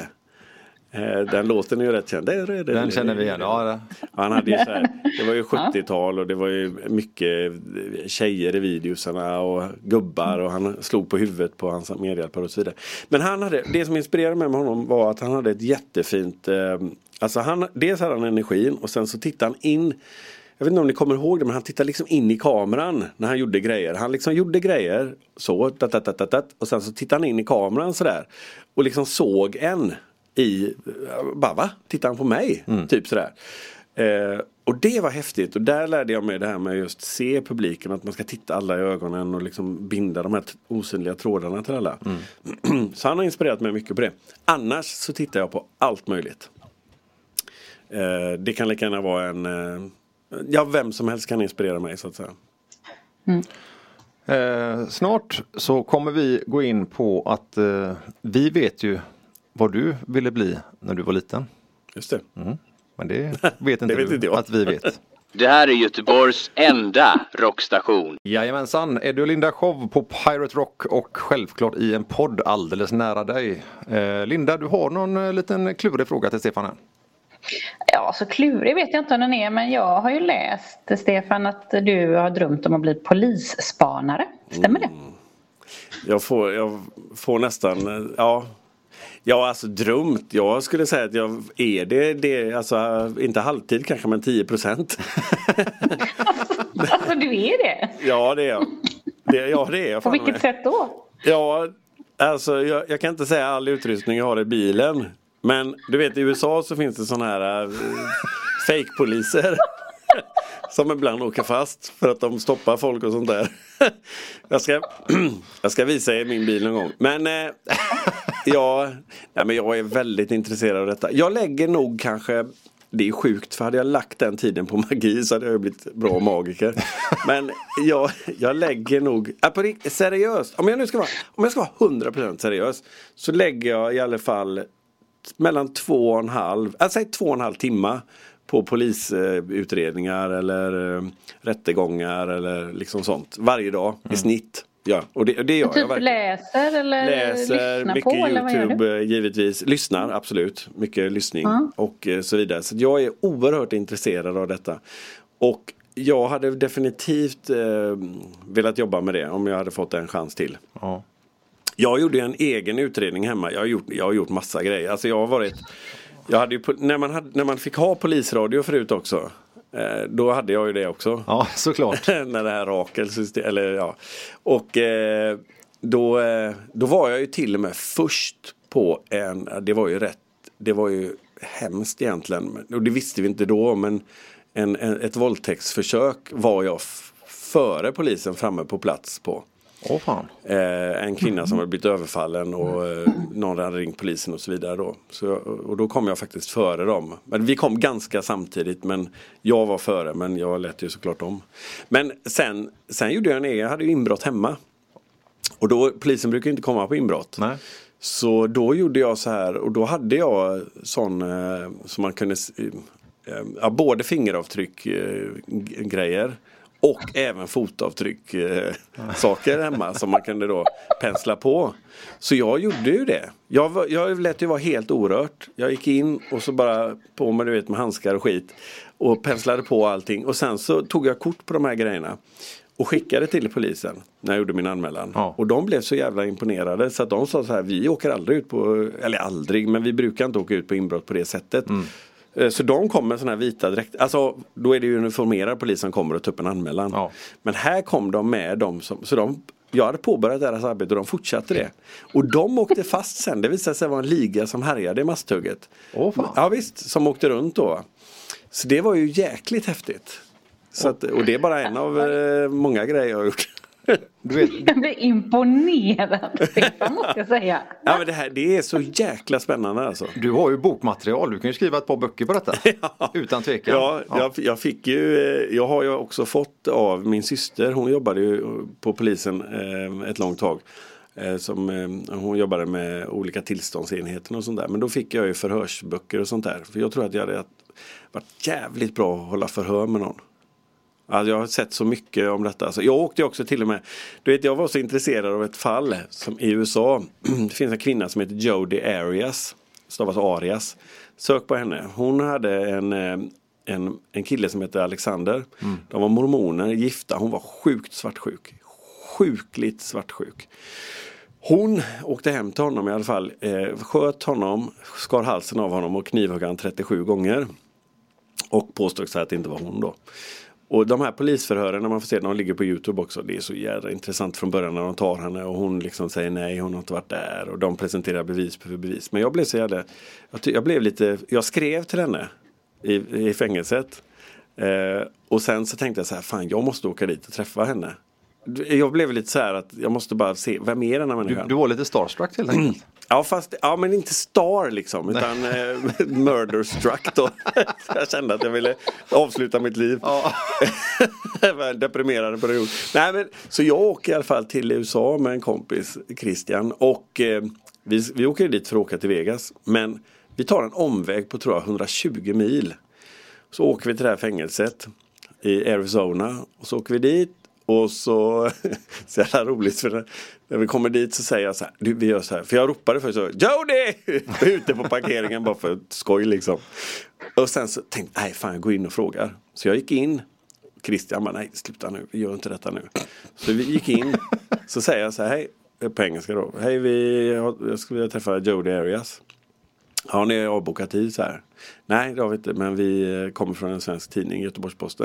Den låten är ju rätt känd. Den känner vi igen. Ja, det. Han hade ju så här, det var ju sjuttiotal och det var ju mycket tjejer i videosarna och gubbar och han slog på huvudet på hans medhjälpare och så vidare. Men han hade, det som inspirerade mig med honom var att han hade ett jättefint, alltså han, dels hade han energin och sen så tittade han in, jag vet inte om ni kommer ihåg det, men han tittade liksom in i kameran när han gjorde grejer. Han liksom gjorde grejer så, dat, dat, dat, dat, dat, och sen så tittade han in i kameran sådär och liksom såg en i, bara va? Tittar han på mig? Mm. Typ sådär. Eh, och det var häftigt. Och där lärde jag mig det här med just se publiken. Att man ska titta alla i ögonen och liksom binda de här osynliga trådarna till alla. Mm. Så han har inspirerat mig mycket på det. Annars så tittar jag på allt möjligt. Eh, det kan lika gärna vara en, ja, vem som helst kan inspirera mig så att säga. Mm. Eh, snart så kommer vi gå in på att eh, vi vet ju vad du ville bli när du var liten. Just det. Mm. Men det vet inte det vet du inte jag. att vi vet. Det här är Göteborgs enda rockstation. Jajamensan, Eddie och Linda show på Pirate Rock och självklart i en podd alldeles nära dig. Eh, Linda, du har någon eh, liten klurig fråga till Stefan här. Ja, så klurig vet jag inte om den är, men jag har ju läst, Stefan, att du har drömt om att bli polisspanare. Stämmer det? Mm. Jag får, jag får nästan, ja... Ja, alltså drömt. Jag skulle säga att jag är det, det alltså inte halvtid kanske, men tio procent. alltså, alltså du är det? Ja, det är jag. Det, ja, det är jag. På vilket med. sätt då? Ja, alltså jag, jag kan inte säga all utrustning jag har i bilen. Men du vet, i U S A så finns det såna här uh, fake-poliser. Som ibland åker fast för att de stoppar folk och sånt där. jag, ska, jag ska visa er min bil någon gång. Men, eh, ja, nej, men jag är väldigt intresserad av detta. Jag lägger nog kanske, det är sjukt för hade jag lagt den tiden på magi så hade jag blivit bra magiker. Men jag, jag lägger nog, äh, på rikt, seriöst, om jag nu ska vara, om jag ska vara hundra procent seriös så lägger jag i alla fall mellan två och en halv, jag säger två och en halv timme på polisutredningar eller uh, rättegångar eller liksom sånt varje dag mm. i snitt. Ja, och det, och det gör typ jag verkligen. Läser eller läser, lyssnar mycket på YouTube, eller vad gör du? Givetvis. Lyssnar, absolut. Mycket lyssning mm. och uh, så vidare. Så jag är oerhört intresserad av detta. Och jag hade definitivt uh, velat jobba med det om jag hade fått en chans till. Ja. Jag gjorde en egen utredning hemma. Jag har gjort, jag har gjort massa grejer. Alltså jag har varit... Jag hade ju, när, man hade, när man fick ha polisradio förut också, eh, då hade jag ju det också. Ja, såklart. när det här Rakel-system, eller ja. Och eh, då, eh, då var jag ju till och med först på en, det var ju rätt, det var ju hemskt egentligen. Och det visste vi inte då, men en, en, ett våldtäktsförsök var jag f- före polisen framme på plats på. Åh fan. Eh, en kvinna som hade blivit överfallen och eh, någon hade ringt polisen och så vidare då. Så jag, och då kom jag faktiskt före dem. Men vi kom ganska samtidigt, men jag var före, men jag lät ju såklart om. Men sen, sen gjorde jag en egen, jag hade ju inbrott hemma. Och då, polisen brukar inte komma på inbrott. Nej. Så då gjorde jag så här, och då hade jag sån eh, som man kunde, eh, ja, både fingeravtryck eh, g- grejer. Och även fotavtryck eh, saker hemma som man kunde då pensla på. Så jag gjorde ju det. Jag, var, jag lät ju vara helt orört. Jag gick in och så bara på med, du vet, med handskar och skit. Och penslade på allting. Och sen så tog jag kort på de här grejerna. Och skickade till polisen när jag gjorde min anmälan. Ja. Och de blev så jävla imponerade. Så att de sa så här, vi åker aldrig ut på, eller aldrig, men vi brukar inte åka ut på inbrott på det sättet. Mm. Så de kommer med såna här vita direkt. Alltså då är det ju uniformerad polis som kommer och tar upp en anmälan. Ja. Men här kom de med dem som, så de, jag hade påbörjat deras arbete och de fortsatte det. Och de åkte fast sen. Det visade sig vara en liga som härjade i masstugget. Åh fan. Ja visst, som åkte runt då. Så det var ju jäkligt häftigt. Så att, och det är bara en av eh, många grejer jag har gjort. Du vet, jag blir imponerad, Stefan, måste jag säga. Ja, men det här, det är så jäkla spännande alltså. Du har ju bokmaterial, du kan ju skriva ett par böcker på detta. Ja. Utan tvekan. Ja, ja. Jag, jag fick ju, jag har ju också fått av min syster, hon jobbade ju på polisen eh, ett långt tag. Eh, som, eh, hon jobbade med olika tillståndsenheter och sånt där. Men då fick jag ju förhörsböcker och sånt där. För jag tror att jag hade varit jävligt bra att hålla förhör med någon. Alltså jag har sett så mycket om detta. Alltså jag åkte också till och med, du vet, jag var så intresserad av ett fall som i U S A. Det finns en kvinna som heter Jodi Arias, stavas Arias. Sök på henne. Hon hade en, en, en kille som heter Alexander. Mm. De var mormoner, gifta. Hon var sjukt svartsjuk. Sjukligt svartsjuk. Hon åkte hem till honom i alla fall. Eh, sköt honom, skar halsen av honom och knivhögg han trettiosju gånger. Och påstod sig att det inte var hon då. Och de här polisförhören, när man får se, de ligger på YouTube också. Det är så jävla intressant från början när de tar henne. Och hon liksom säger nej, hon har inte varit där. Och de presenterar bevis för bevis. Men jag blev så jävla, jag, jag blev lite, jag skrev till henne i, i fängelset. Eh, och sen så tänkte jag så här, fan jag måste åka dit och träffa henne. Jag blev lite så här att jag måste bara se, vem är den här människan? Du, du var lite starstruck helt enkelt. Ja, fast ja, men inte Star liksom, utan eh, Murderstruck då. Jag kände att jag ville avsluta mitt liv. Ja. En deprimerande period. Nej, men, så jag åker i alla fall till U S A med en kompis, Christian. Och eh, vi, vi åker dit för att åka till Vegas. Men vi tar en omväg på, tror jag, hundratjugo mil. Så åker vi till det här fängelset i Arizona. Och så åker vi dit. Och så, så jävla roligt, för när vi kommer dit så säger jag så här, du, vi gör så här, för jag ropade först så, Jody! Ute på parkeringen bara för skoj liksom. Och sen så tänkte jag, nej fan, jag går in och frågar. Så jag gick in, Christian bara, nej sluta nu, vi gör inte detta nu. Så vi gick in, så säger jag så här, hej, på engelska då, hej vi, jag skulle vilja träffa Jody Arias. Har ni avbokat tid så här? Nej, det har vi inte, men vi kommer från en svensk tidning, Göteborgs-Posten.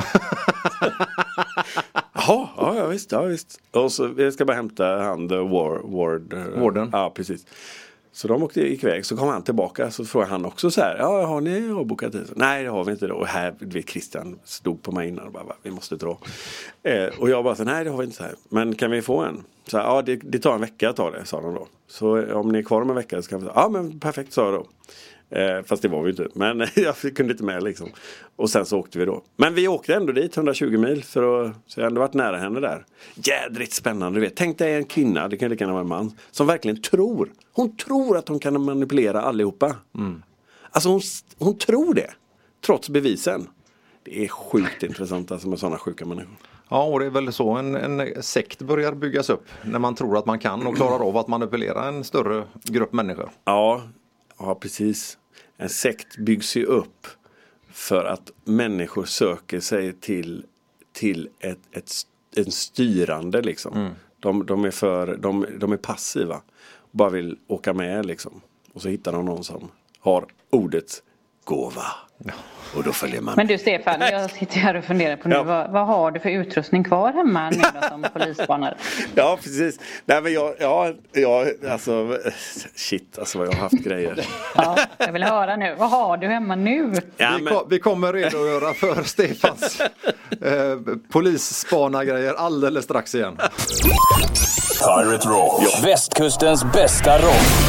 Jaha, ja, ja visst, ja visst. Och så jag ska bara hämta han, the war, ward, Warden. Ja, precis. Så de åkte, gick iväg, så kom han tillbaka, så frågade han också så här, ja, har ni avbokat tid? Nej, det har vi inte då. Och här, vet, Christian stod på mig innan och bara, vi måste dra. Eh, och jag bara så, nej det har vi inte så här. Men kan vi få en? Så här, ja, det, det tar en vecka att ta det, sa de då. Så om ni är kvar om en vecka så kan vi säga, ja men perfekt, sa jag då. Eh, fast det var vi inte. Men jag kunde inte med liksom. Och sen så åkte vi då. Men vi åkte ändå dit hundratjugo mil. För att, så jag hade varit nära henne där. Jädrigt spännande, du vet. Tänk dig en kvinna, det kan lika gärna vara en man, som verkligen tror. Hon tror att hon kan manipulera allihopa. Mm. Alltså hon, hon tror det. Trots bevisen. Det är sjukt intressant alltså, med sådana sjuka människor. Ja, och det är väl så en, en sekt börjar byggas upp. När man tror att man kan och klarar av att manipulera en större grupp människor. Ja, ja precis. En sekt byggs ju upp för att människor söker sig till, till ett, ett, en styrande liksom. Mm. De, de, är för, de, de är passiva. Bara vill åka med liksom. Och så hittar de någon som har ordet gåva. Ja. Och då följer man. Men du Stefan, jag sitter här och funderar på nu. Ja. Vad, vad har du för utrustning kvar hemma nu då, som polisspanare? Ja, precis. Nej, men jag, ja, ja, alltså, shit, alltså vad jag har haft grejer. Ja, jag vill höra nu. Vad har du hemma nu? Ja, vi, men... kom, vi kommer redogöra för Stefans eh, polisspanargrejer alldeles strax igen. Pirate Rock. Ja. Västkustens bästa rock.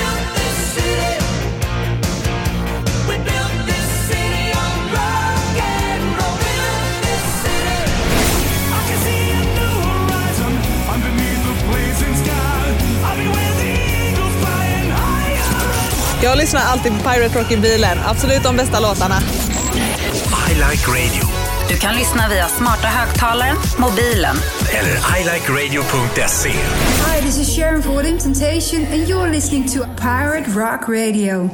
Jag lyssnar alltid på Pirate Rock i bilen. Absolut de bästa låtarna. I like radio. Du kan lyssna via smarta högtalaren, mobilen eller i like radio punkt se. Hi, this is Sharon from Within Temptation and you're listening to Pirate Rock Radio.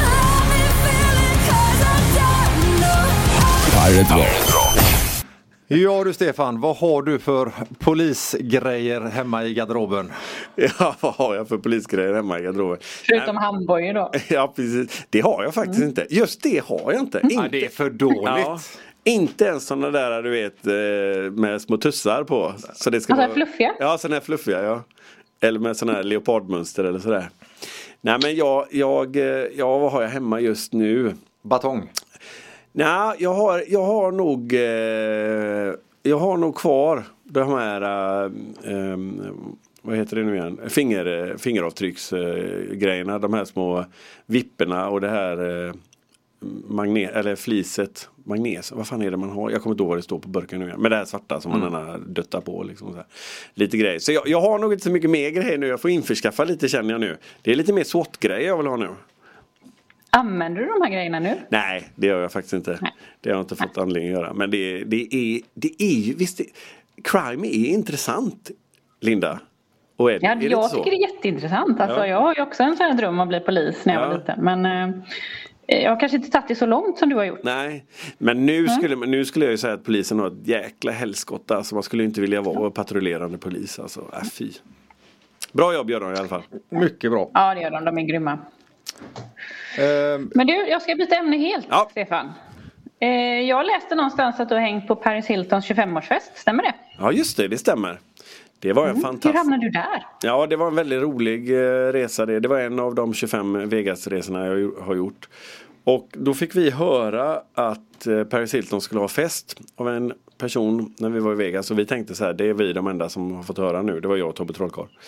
Pirate Rock. Ja du Stefan, vad har du för polisgrejer hemma i garderoben? Ja, vad har jag för polisgrejer hemma i garderoben? Förutom handbojor då? Ja, precis. Det har jag faktiskt mm. inte. Just det har jag inte. Ja, inte. det är för dåligt. Ja, inte ens sådana där, du vet, med små tussar på. Så det ska alltså vara... fluffiga? Ja, sådana här fluffiga, ja. Eller med sådana här leopardmönster eller sådär. Nej, men jag, jag, ja, vad har jag hemma just nu? Batong? Nej, jag har, jag har nog eh, jag har nog kvar de här eh, vad heter det nu igen? Finger, fingeravtrycksgrejerna, eh, de här små vipporna och det här eh, magnet, eller fliset, magnes, vad fan är det man har? Jag kommer inte ihåg vad det står på burken nu igen. Men det här svarta som mm. man har döttar på liksom så här. Lite grejer. Så jag, jag har nog inte så mycket mer grejer nu. Jag får införskaffa lite, känner jag nu. Det är lite mer SWAT-grejer jag vill ha nu. Använder du de här grejerna nu? Nej, det gör jag faktiskt inte. Nej. Det har jag inte fått Nej. anledning att göra. Men det, det, är, det är ju, visst, det, crime är intressant, Linda. Och Ed, ja, är det jag så? tycker det är jätteintressant. Alltså, ja. Jag har ju också en sån här dröm att bli polis när jag ja. var liten. Men eh, jag har kanske inte tagit det så långt som du har gjort. Nej, men nu, mm. skulle, nu skulle jag ju säga att polisen har ett jäkla helskotta. Alltså, man skulle inte vilja vara patrullerande polis. Alltså, äh, fy. Bra jobb gör de i alla fall. Mycket bra. Ja, det gör de. De är grymma. Um, Men du, jag ska byta ämne helt, ja. Stefan. Eh, jag läste någonstans att du har hängt på Paris Hiltons tjugofemårsfest, stämmer det? Ja, just det, det stämmer. Det var en mm. fantastisk... Hur hamnade du där? Ja, det var en väldigt rolig eh, resa. Det. det var en av de tjugofem Vegas-resorna jag har gjort. Och då fick vi höra att eh, Paris Hilton skulle ha fest av en person när vi var i Vegas. Och vi tänkte så här, det är vi de enda som har fått höra nu. Det var jag och Tobbe Trollkarl.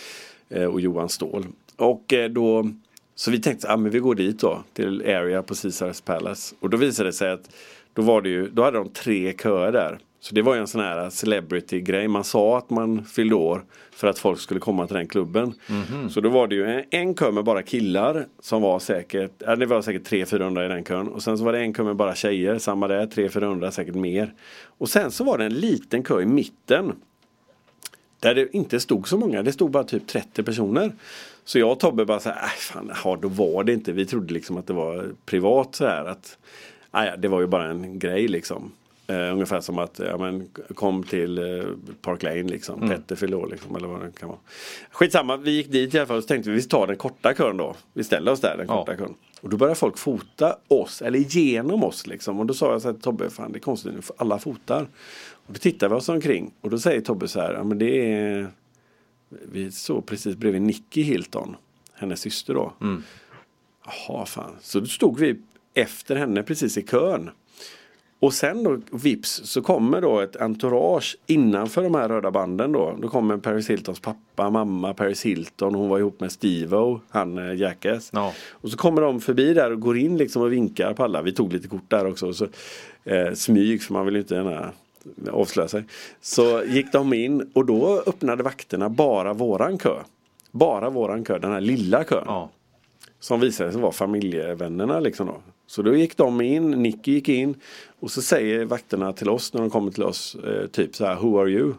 eh, och Johan Ståhl. Och eh, då, så vi tänkte, ja ah, men vi går dit då till Area på Caesars Palace. Och då visade det sig att då var det ju, då hade de tre köer där. Så det var ju en sån här celebrity-grej. Man sa att man fyllde år för att folk skulle komma till den klubben. Mm-hmm. Så då var det ju en, en kö med bara killar som var säkert, ja, det var säkert tre till fyrahundra i den kön. Och sen så var det en kö med bara tjejer, samma där, tre till fyrahundra, säkert mer. Och sen så var det en liten kö i mitten. Där det inte stod så många, det stod bara typ trettio personer. Så jag och Tobbe bara så här, äh, fan, ja, då var det inte. Vi trodde liksom att det var privat så här, att ja, det var ju bara en grej liksom. Uh, ungefär som att ja, men, kom till uh, Park Lane liksom, mm. Petter fyllde år liksom, eller vad det kan vara. Skitsamma, vi gick dit i alla fall och så tänkte vi, vi tar den korta kön då. Vi ställde oss där, den korta ja. kön. Och då började folk fota oss, eller genom oss liksom. Och då sa jag så här till Tobbe, fan det är konstigt nu, alla fotar. Och då tittar vi oss omkring. Och då säger Tobbe så här, ja men det är, vi såg precis bredvid Nicky Hilton, hennes syster då. Mm. Jaha fan, så då stod vi efter henne precis i kön. Och sen då, vips, så kommer då ett entourage innanför de här röda banden då. Då kommer Paris Hiltons pappa, mamma, Paris Hilton. Hon var ihop med Steve-O, han äh, Jackass. Ja. Och så kommer de förbi där och går in liksom och vinkar på alla. Vi tog lite kort där också. Och så eh, smyg, för man vill inte gärna avslöja sig. Så gick de in och då öppnade vakterna bara våran kö. Bara våran kö, den här lilla kön. Ja. Som visade sig vara familjevännerna liksom då. Så då gick de in, Nicky gick in och så säger vakterna till oss när de kommer till oss eh, typ så här, who are you?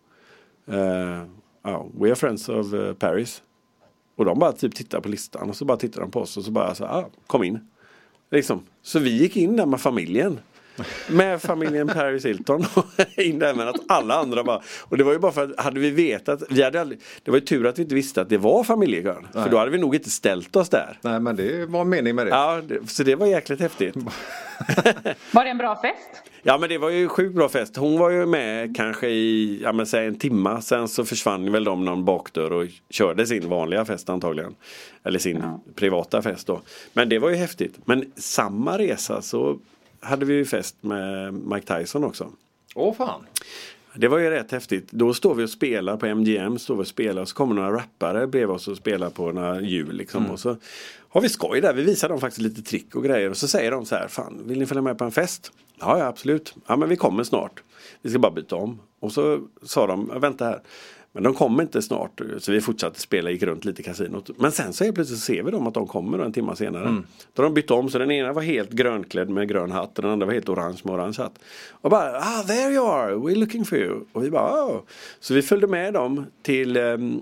Uh, oh, we are friends of uh, Paris. Och de bara typ tittar på listan och så bara tittar de på oss och så bara så ah, kom in. Liksom. Så vi gick in där med familjen. Med familjen Paris Hilton in där, men att alla andra bara, och det var ju bara för att hade vi vetat, vi hade aldrig, det var ju tur att vi inte visste att det var familjekön, för då hade vi nog inte ställt oss där. Nej, men det var mening med det. Ja, det, så det var jäkligt häftigt. Var det en bra fest? Ja, men det var ju sjukt bra fest. Hon var ju med kanske i, ja men säg en timma. Sen så försvann väl de någon bakdörr och körde sin vanliga fest antagligen. Eller sin ja. privata fest då. Men det var ju häftigt. Men samma resa så hade vi ju fest med Mike Tyson också. Åh fan. Det var ju rätt häftigt. Då står vi och spelar på M G M. Står vi och spelar och så kommer några rappare bredvid oss och spelar på några hjul liksom. Mm. Och så har vi skoj där. Vi visar dem faktiskt lite trick och grejer. Och så säger de så här, fan, vill ni följa med på en fest? Ja, ja, absolut. Ja, men vi kommer snart. Vi ska bara byta om. Och så sa de, vänta här. Men de kommer inte snart. Så vi fortsatte spela, gick runt lite i kasinot. Men sen så är plötsligt så ser vi dem att de kommer en timme senare. Mm. Då har de bytt om. Så den ena var helt grönklädd med grön hatt. Och den andra var helt orange med orange hatt. Och bara, ah, there you are. We're looking for you. Och vi bara, oh. Så vi följde med dem till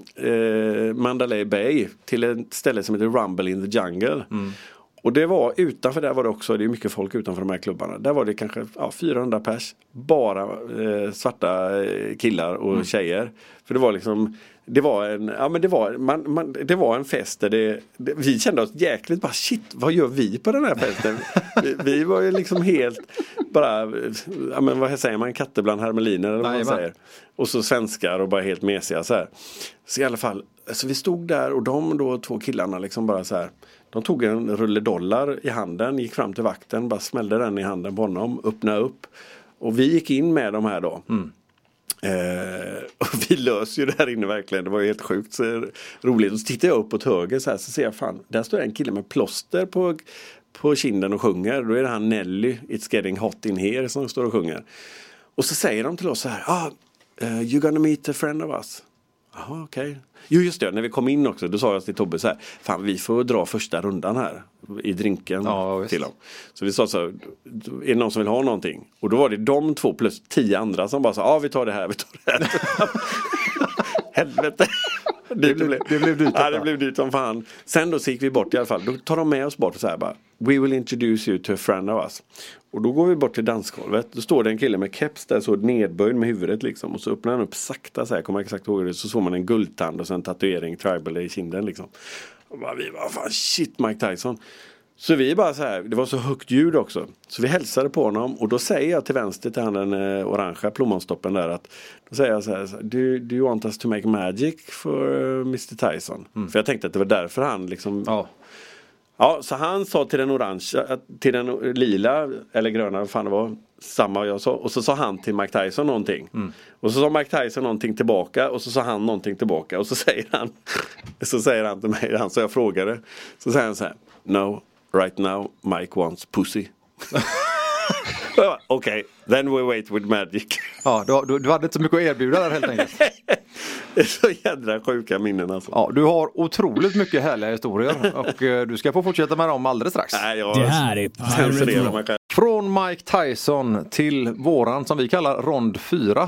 eh, Mandalay Bay. Till ett ställe som heter Rumble in the Jungle. Mm. Och det var utanför, där var det också, det är mycket folk utanför de här klubbarna. Där var det kanske ja, fyrahundra pers. Bara eh, svarta killar och mm. tjejer. För det var liksom, det var en, ja men det var, man, man, det var en fest där det, det, vi kände oss jäkligt bara, shit, vad gör vi på den här festen? vi, vi var ju liksom helt, bara, ja men vad säger man, katter bland hermeliner eller vad Nej, man säger. Och så svenskar och bara helt mesiga så här. Så i alla fall, så vi stod där och de då, två killarna liksom bara så här. De tog en rulle dollar i handen, gick fram till vakten, bara smällde den i handen på honom, öppnade upp. Och vi gick in med de här då. Mm. Eh, och vi lös ju det här inne verkligen. Det var ju helt sjukt så roligt. Och så tittar jag upp åt höger så här, så ser jag fan, där står en kille med plåster på, på kinden och sjunger. Då är det han Nelly, It's Getting Hot In Here, som står och sjunger. Och så säger de till oss så här, ah, uh, you're gonna meet a friend of us. Jaha, okej. Okay. Jo, just det. När vi kom in också, då sa jag till Tobbe så här, fan, vi får dra första rundan här i drinken ja, till dem. Så vi sa så här, är det någon som vill ha någonting? Och då var det de två plus tio andra som bara sa, ja, vi tar det här, vi tar det här. Helvete. Det blev, det blev dyrt. Ja, det blev dyrt som fan. Sen då så gick vi bort i alla fall. Då tar de med oss bort och så här bara, we will introduce you to a friend of us. Och då går vi bort till dansgolvet. Då står det en kille med keps där så nedböjd med huvudet liksom. Och så öppnar han upp sakta så här, kommer jag exakt ihåg det. Så såg man en guldtand och så en tatuering, tribal i kinden liksom. Och bara, vi var fan shit Mike Tyson. Så vi bara så här, det var så högt ljud också. Så vi hälsade på honom och då säger jag till vänster till han den eh, orangea plommonstoppen där att då säger jag så här, do, do you want us to make magic for uh, mister Tyson? Mm. För jag tänkte att det var därför han liksom... Ja. Ja, så han sa till den orange, till den lila eller gröna, vad fan det var, samma jag sa. Och så sa han till Mike Tyson någonting. Mm. Och så sa Mike Tyson någonting tillbaka. Och så sa han någonting tillbaka. Och så säger han, så säger han till mig, han så jag frågade. Så säger han så här: no, right now Mike wants pussy. Okej, okay, then we wait with magic. Ja, du, du, du hade inte så mycket att erbjuda där helt enkelt. Det är så jädra sjuka minnen alltså. Ja, du har otroligt mycket härliga historier. Och uh, du ska få fortsätta med dem alldeles strax. Nej, jag det här är Pirate. Från Mike Tyson till våran som vi kallar rond fyra.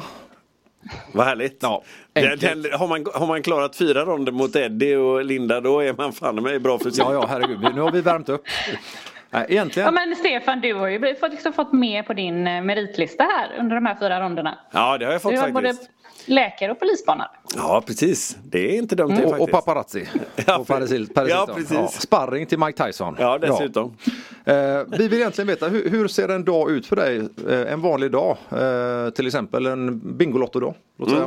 Vad härligt. Ja, den, den, har, man, har man klarat fyra ronder mot Eddie och Linda, då är man fan med bra för sig. Ja, ja, herregud. Nu har vi värmt upp. Nej, egentligen. Ja, men Stefan, du har ju fått, liksom fått med på din meritlista här under de här fyra ronderna. Ja, det har jag fått du har faktiskt. Både läkare och polisbanare. Ja, precis. Det är inte dumt mm. det och, faktiskt. Och paparazzi. Ja, och Paris, Paris ja, precis. Ja, sparring till Mike Tyson. Ja, dessutom. Eh, vi vill egentligen veta, hur, hur ser en dag ut för dig? Eh, en vanlig dag. Eh, till exempel en Bingolotto-dag. Låt säga. Mm.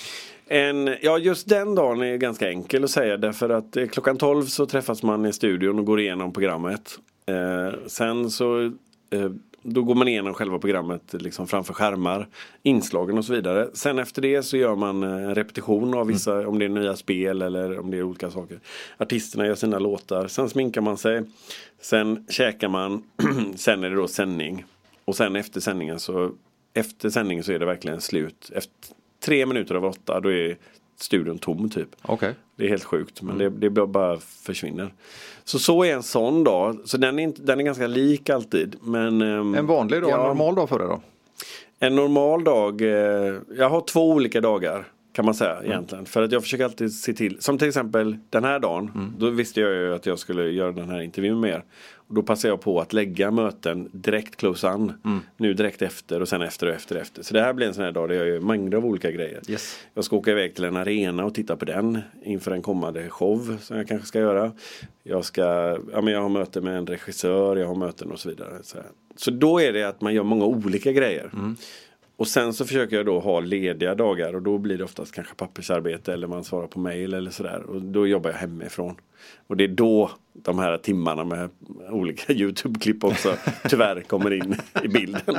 En, ja, just den dagen är ganska enkel att säga. Därför att eh, klockan tolv så träffas man i studion och går igenom programmet. Eh, sen så eh, då går man igenom själva programmet liksom framför skärmar, inslagen och så vidare. Sen efter det så gör man en repetition av vissa, mm. om det är nya spel eller om det är olika saker. Artisterna gör sina låtar. Sen sminkar man sig. Sen käkar man. Sen är det då sändning. Och sen efter sändningen så efter sändningen så är det verkligen slut. Efter tre minuter av åtta då är studion tom typ. Okay. Det är helt sjukt, men mm. det, det bara försvinner. Så så är en sån dag. Så den är, inte, den är ganska lik alltid. Men, um, en vanlig dag, ja, en normal dag för dig då? En normal dag, eh, jag har två olika dagar kan man säga mm. egentligen. För att jag försöker alltid se till, som till exempel den här dagen, mm. då visste jag ju att jag skulle göra den här intervjun med er. Och då passade jag på att lägga möten direkt close on. Mm. Nu direkt efter och sen efter och efter och efter. Så det här blir en sån här dag där jag gör mängder av olika grejer. Yes. Jag ska åka iväg till en arena och titta på den inför en kommande show som jag kanske ska göra. Jag ska, ja men jag har möten med en regissör, jag har möten och så vidare. Så, så då är det att man gör många olika grejer. Mm. Och sen så försöker jag då ha lediga dagar och då blir det oftast kanske pappersarbete eller man svarar på mejl eller sådär. Och då jobbar jag hemifrån. Och det är då de här timmarna med olika YouTube-klipp också tyvärr kommer in i bilden.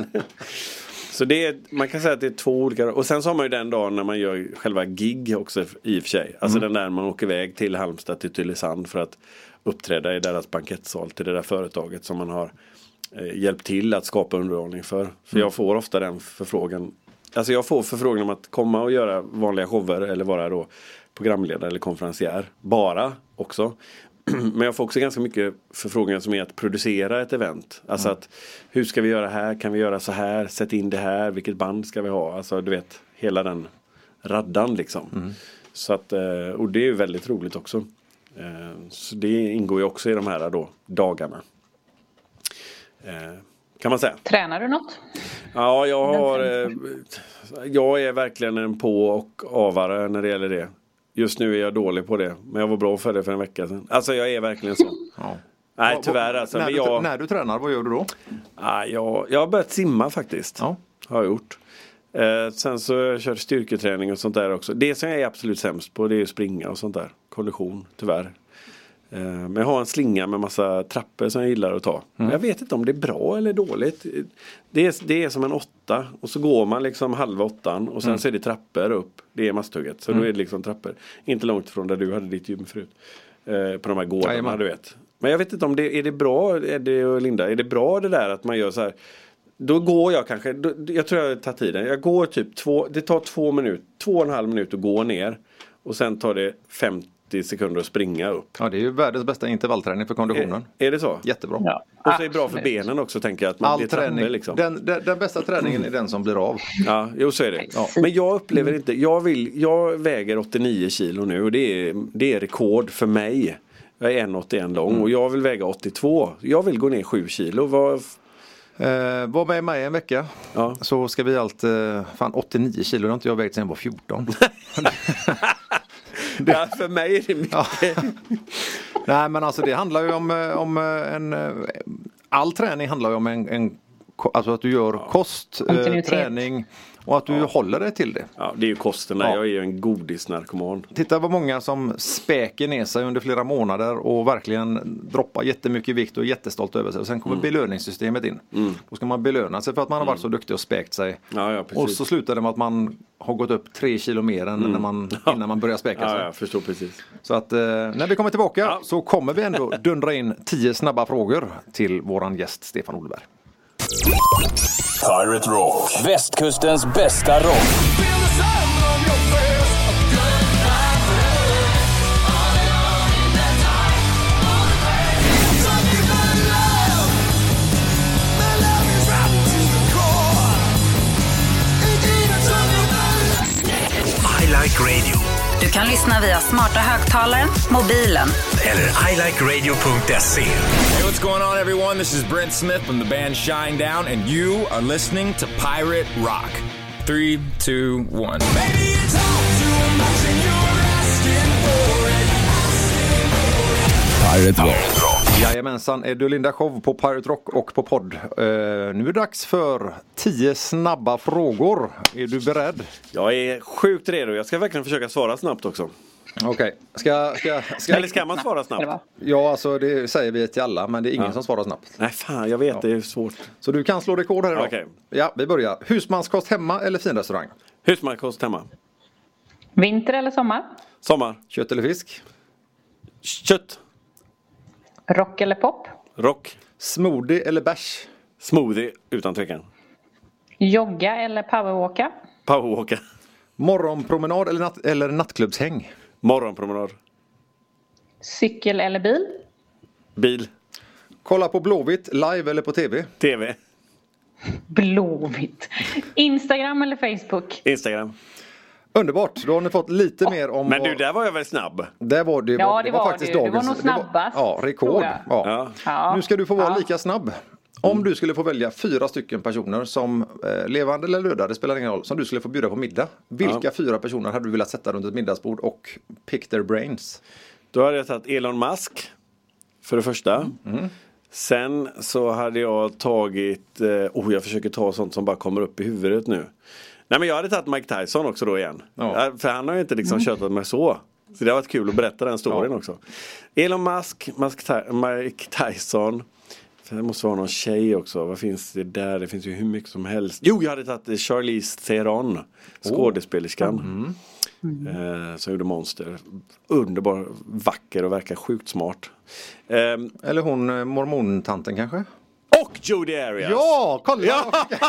Så det är, man kan säga att det är två olika. Och sen så har man ju den dagen när man gör själva gig också i och för sig. Alltså mm. den där man åker iväg till Halmstad, till Tylösand för att uppträda i deras bankettsal till det där företaget som man har eh, hjälpt till att skapa underhållning för. För mm. jag får ofta den förfrågan. Alltså jag får förfrågan om att komma och göra vanliga shower eller vara då programledare eller konferencier. Bara också. Men jag får också ganska mycket förfrågningar som är att producera ett event. Alltså mm. att hur ska vi göra här? Kan vi göra så här? Sätt in det här. Vilket band ska vi ha? Alltså du vet, hela den raddan liksom. Mm. Så att, och det är ju väldigt roligt också. Så det ingår ju också i de här då dagarna. Kan man säga. Tränar du något? Ja, jag har jag är verkligen en på- och avare när det gäller det. Just nu är jag dålig på det. Men jag var bra för det för en vecka sedan. Alltså jag är verkligen så. Ja. Nej, tyvärr alltså. När, men du, jag, när du tränar, vad gör du då? Ja, jag, jag har börjat simma faktiskt. Ja. Har jag gjort. Eh, sen så jag kör styrketräning och sånt där också. Det som jag är absolut sämst på, det är att springa och sånt där. Kondition, tyvärr. Eh, men jag har en slinga med massa trappor som jag gillar att ta. Mm. Jag vet inte om det är bra eller dåligt. Det är, det är som en åtta. Och så går man liksom halva åttan. Och sen mm. så är det trappor upp. Det är masthugget. Så mm. då är det liksom trappor. Inte långt från där du hade ditt gym förut. Eh, på de här gårdarna, Jajamän. Du vet. Men jag vet inte om det är det bra, Eddie och Linda. Är det bra det där att man gör så här? Då går jag kanske, då, jag tror jag tar tiden. Jag går typ två, det tar två minuter, två och en halv minut att gå ner. Och sen tar det femtio sekunder att springa upp. Ja, det är ju världens bästa intervallträning för konditionen. Är, är det så? Jättebra. Ja. Och så är det bra för benen också, tänker jag. Att man All blir träning, trampel, liksom. den, den, den bästa träningen är den som blir av. Ja, jo så är det. Ja. Men jag upplever inte, jag, vill, jag väger åttionio kilo nu och det är, det är rekord för mig. Jag är en komma åttioen lång mm. och jag vill väga åttiotvå. Jag vill gå ner sju kilo. Vad... Eh, var med mig en vecka. Ja. Så ska vi allt eh, fan åttionio kilo. Det har inte jag vägt sedan jag var fjorton. det... Ja, för mig är det mycket. Ja. Nej, men alltså det handlar ju om, om en... All träning handlar ju om en... en alltså att du gör ja. kost, eh, träning Och att du ja. håller dig till det. Ja, det är ju kosten där. Ja. Jag är ju en godisnarkoman. Titta vad många som späker ner sig under flera månader och verkligen droppar jättemycket vikt och är jättestolt över sig. Och sen kommer mm. belöningssystemet in. Mm. Då ska man belöna sig för att man har varit så duktig och späkt sig. Ja, ja, och så slutar det med att man har gått upp tre kilo mer än mm. när man, innan man börjar späka sig. Ja, jag förstår precis. Så att eh, när vi kommer tillbaka ja. så kommer vi ändå dundra in tio snabba frågor till våran gäst Stefan Odelberg. Pirate Rock. Västkustens bästa rock. I Like Radio. Du kan lyssna via smarta högtalaren, mobilen eller i like radio punkt se. Hey, what's going on everyone? This is Brent Smith from the band Shinedown and you are listening to Pirate Rock. Three, two, one. Pirate Rock. Jajamensan, Eddie och Linda show på Pirate Rock och på podd. Uh, nu är det dags för tio snabba frågor. Är du beredd? Jag är sjukt redo. Jag ska verkligen försöka svara snabbt också. Okej. Okay. Ska, ska, ska... Eller ska man svara snabbt? Ja, alltså det säger vi till alla, men det är ingen ja. som svarar snabbt. Nej, fan, jag vet. Ja. Det är svårt. Så du kan slå rekord här idag. Okay. Ja, vi börjar. Husmanskost hemma eller finrestaurang? Husmanskost hemma. Vinter eller sommar? Sommar. Kött eller fisk? Kött. Rock eller pop? Rock. Smoothie eller bärs? Smoothie, utan tvekan. Jogga eller powerwalka? Powerwalka. Morgonpromenad eller, natt- eller nattklubbshäng? Morgonpromenad. Cykel eller bil? Bil. Kolla på Blåvitt live eller på tv? Tv. Blåvitt. Instagram eller Facebook? Instagram. Underbart, då har ni fått lite oh. mer om... Men du, där var jag väl snabb. Där var det, ja, det, det var, var faktiskt du. dagens... Det var nog snabbast. Ja, rekord. Ja. Ja. Ja. Nu ska du få vara ja. lika snabb. Om du skulle få välja fyra stycken personer som eh, levande eller döda, det spelar ingen roll, som du skulle få bjuda på middag. Vilka ja. fyra personer hade du velat sätta runt ett middagsbord och pick their brains? Då hade jag tagit Elon Musk för det första. Mm. Mm. Sen så hade jag tagit, eh, oh jag försöker ta sånt som bara kommer upp i huvudet nu. Nej, men jag hade tagit Mike Tyson också då igen. Ja. För han har ju inte liksom mm. köttat mig så. Så det har varit kul att berätta den storyn ja. också. Elon Musk, Musk Mike Tyson. För det måste vara någon tjej också. Vad finns det där? Det finns ju hur mycket som helst. Jo, jag hade tagit Charlize Theron. Skådespelerskan. Mm. Mm. Eh, som gjorde Monster. Underbar, vacker och verkar sjukt smart. Eh, Eller hon mormontanten kanske? Och Jodi Arias. Ja, kolla! Ja.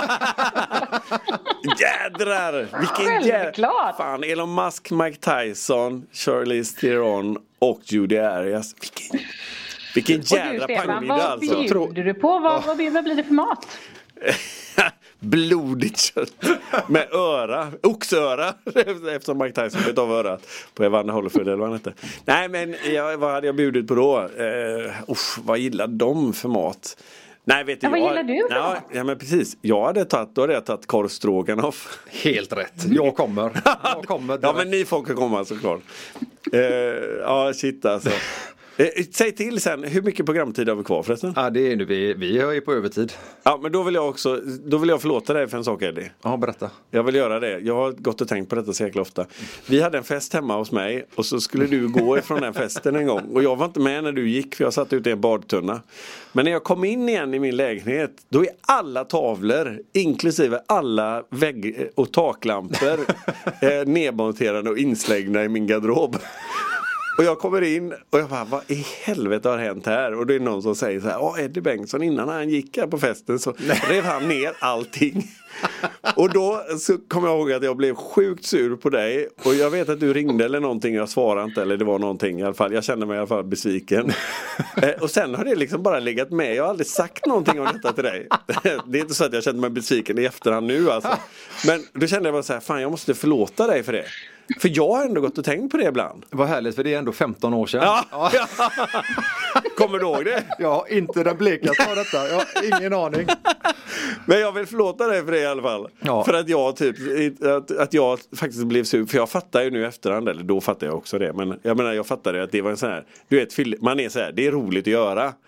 Jädrar! Vilken jädrar! Fan, Elon Musk, Mike Tyson, Charlize Theron och Jodi Arias. Vilken, vilken jädra pangmiddag alltså. Vad bjuder du på? Vad, vad, vad blir det för mat? Blodigt kött med öra, oxöra, eftersom Mike Tyson vet av örat på Evander Holloway eller vad han hette. Nej, men jag, vad hade jag bjudit på då? Eh, usch, vad gillar de för mat? Nej, vet du, ja, vad jag, gillar du då? Ja, ja, men precis. Jag hade tagit, då hade jag tagit korv stroganoff. Helt rätt. Jag kommer. Jag kommer ja, men ni får komma såklart. Eh, ja, shit alltså. Eh, säg till sen, hur mycket programtid har vi kvar förresten? Ja, det är nu, vi, vi är ju på övertid. Ja, men då vill jag också, då vill jag förlåta dig för en sak, Eddie. Ja, berätta. Jag vill göra det. Jag har gått och tänkt på detta så jäkla ofta. Vi hade en fest hemma hos mig och så skulle du gå ifrån den festen en gång. Och jag var inte med när du gick för jag satt ute i en badtunna. Men när jag kom in igen i min lägenhet, då är alla tavlor, inklusive alla vägg- och taklampor eh, nedmonterade och insläggna i min garderob. Och jag kommer in och jag bara, vad i helvete har hänt här? Och det är någon som säger så här, åh Eddie Bengtsson, innan han gick här på festen så rev han ner allting. Och då så kom jag ihåg att jag blev sjukt sur på dig. Och jag vet att du ringde eller någonting, jag svarade inte, eller det var någonting i alla fall. Jag kände mig i alla fall besviken. eh, och sen har det liksom bara legat med. Jag har aldrig sagt någonting om detta till dig. Det är inte så att jag kände mig besviken i efterhand nu alltså. Men då kände jag bara så här, fan jag måste förlåta dig för det. För jag har ändå gått och tänkt på det ibland. Vad härligt, för det är ändå femton år sedan. Ja, ja. Kommer du ihåg det? Ja, inte den blekaste av detta. Jag har ingen aning. Men jag vill förlåta dig för det i alla fall. Ja. För att jag typ att, att jag faktiskt blev sur. För jag fattar ju nu efterhand, eller då fattar jag också det. Men jag menar, jag fattade att det var en sån här, du vet, man är så här, det är roligt att göra.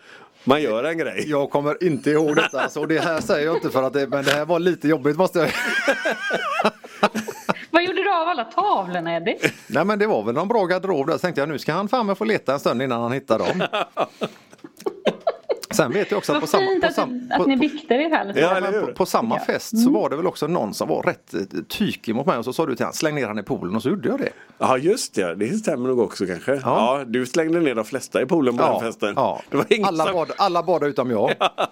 Man gör en grej. Jag kommer inte ihåg detta. Alltså, det här säger jag inte för att det, men det här var lite jobbigt måste jag. Vad gjorde du av alla tavlorna, Eddie? Nej, men det var väl någon bra garderob där. Så tänkte jag, nu ska han fan med få leta en stund innan han hittar dem. Sen vet jag också att på samma, på sam, att, att ni bikte det här. Ja, men på, på samma fest mm. så var det väl också någon som var rätt tykig mot mig och så sa du till han, släng ner han i poolen och så gjorde jag det. Ja, just det. Det stämmer nog också kanske. Ja, ja du slängde ner de flesta i poolen på ja, den festen. Ja. Det var ingen alla, som... bad, alla badade utom jag.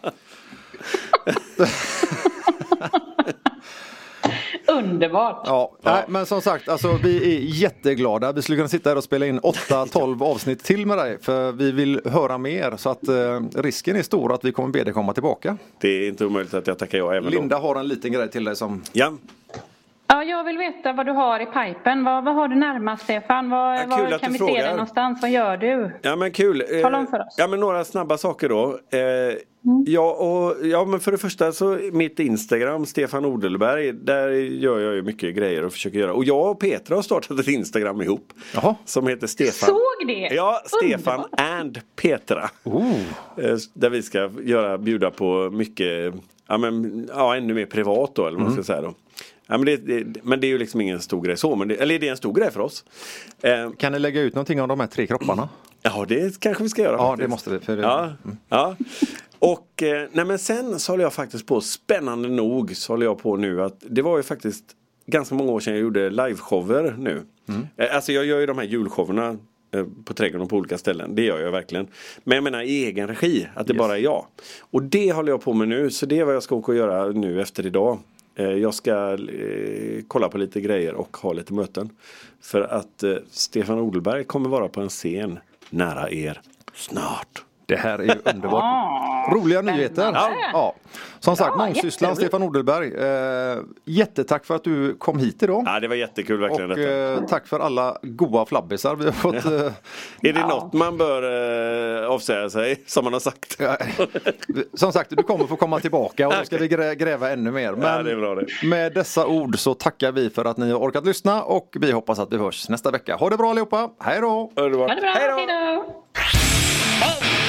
Underbart. Ja, ja. Nej, men som sagt, alltså, vi är jätteglada. Vi skulle kunna sitta här och spela in åtta tolv avsnitt till med dig. För vi vill höra mer. Så att eh, risken är stor att vi kommer be dig komma tillbaka. Det är inte omöjligt att jag tackar jag även Linda då. har en liten grej till dig som... Ja. Ja, jag vill veta vad du har i pipen. Vad, vad har du närmast, Stefan? Vad, ja, vad kan vi frågar. se dig någonstans? Vad gör du? Ja, men kul. Tala om för oss. Ja, men några snabba saker då. Eh, mm. ja, och, ja, men för det första så mitt Instagram, Stefan Odelberg, där gör jag ju mycket grejer och försöker göra. Och jag och Petra har startat ett Instagram ihop. Jaha. Som heter Stefan. Såg det? Ja, Stefan Underbart. and Petra. Oh. Eh, där vi ska göra, bjuda på mycket, ja, men, ja, ännu mer privat då, eller vad man ska säga då. Ja, men, det, det, men det är ju liksom ingen stor grej så, men det, eller det är en stor grej för oss. Eh, kan ni lägga ut någonting om de här tre kropparna? Ja, det kanske vi ska göra. Ja, faktiskt. det måste vi. För det... Ja, mm. ja. Och eh, nej, men sen så håller jag faktiskt på, spännande nog så håller jag på nu att det var ju faktiskt ganska många år sedan jag gjorde liveshower nu. Mm. Eh, alltså jag gör ju de här julshowerna eh, på trädgården och på olika ställen. Det gör jag verkligen. Men jag menar i egen regi, att det yes. bara är jag. Och det håller jag på med nu, så det är vad jag ska åka och göra nu efter idag. Jag ska eh, kolla på lite grejer och ha lite möten. För att eh, Stefan Odelberg kommer vara på en scen nära er snart. Det här är ju underbart. Ah, Roliga nyheter. Ja. Ja. Som sagt, ja, mångsysslan Stefan Odelberg. Eh, jättetack för att du kom hit idag. Ja, det var jättekul verkligen. Och detta. Eh, tack för alla goa flabbisar vi har fått. Ja. Eh, är det ja. något man bör eh, avsäga sig, som man har sagt? Ja. Som sagt, du kommer få komma tillbaka och då ska vi grä- gräva ännu mer. Men ja, det är bra det. Med dessa ord så tackar vi för att ni har orkat lyssna och vi hoppas att vi hörs nästa vecka. Ha det bra allihopa. Hej då! Ha det bra. Ha det bra. Hej då! Hej då!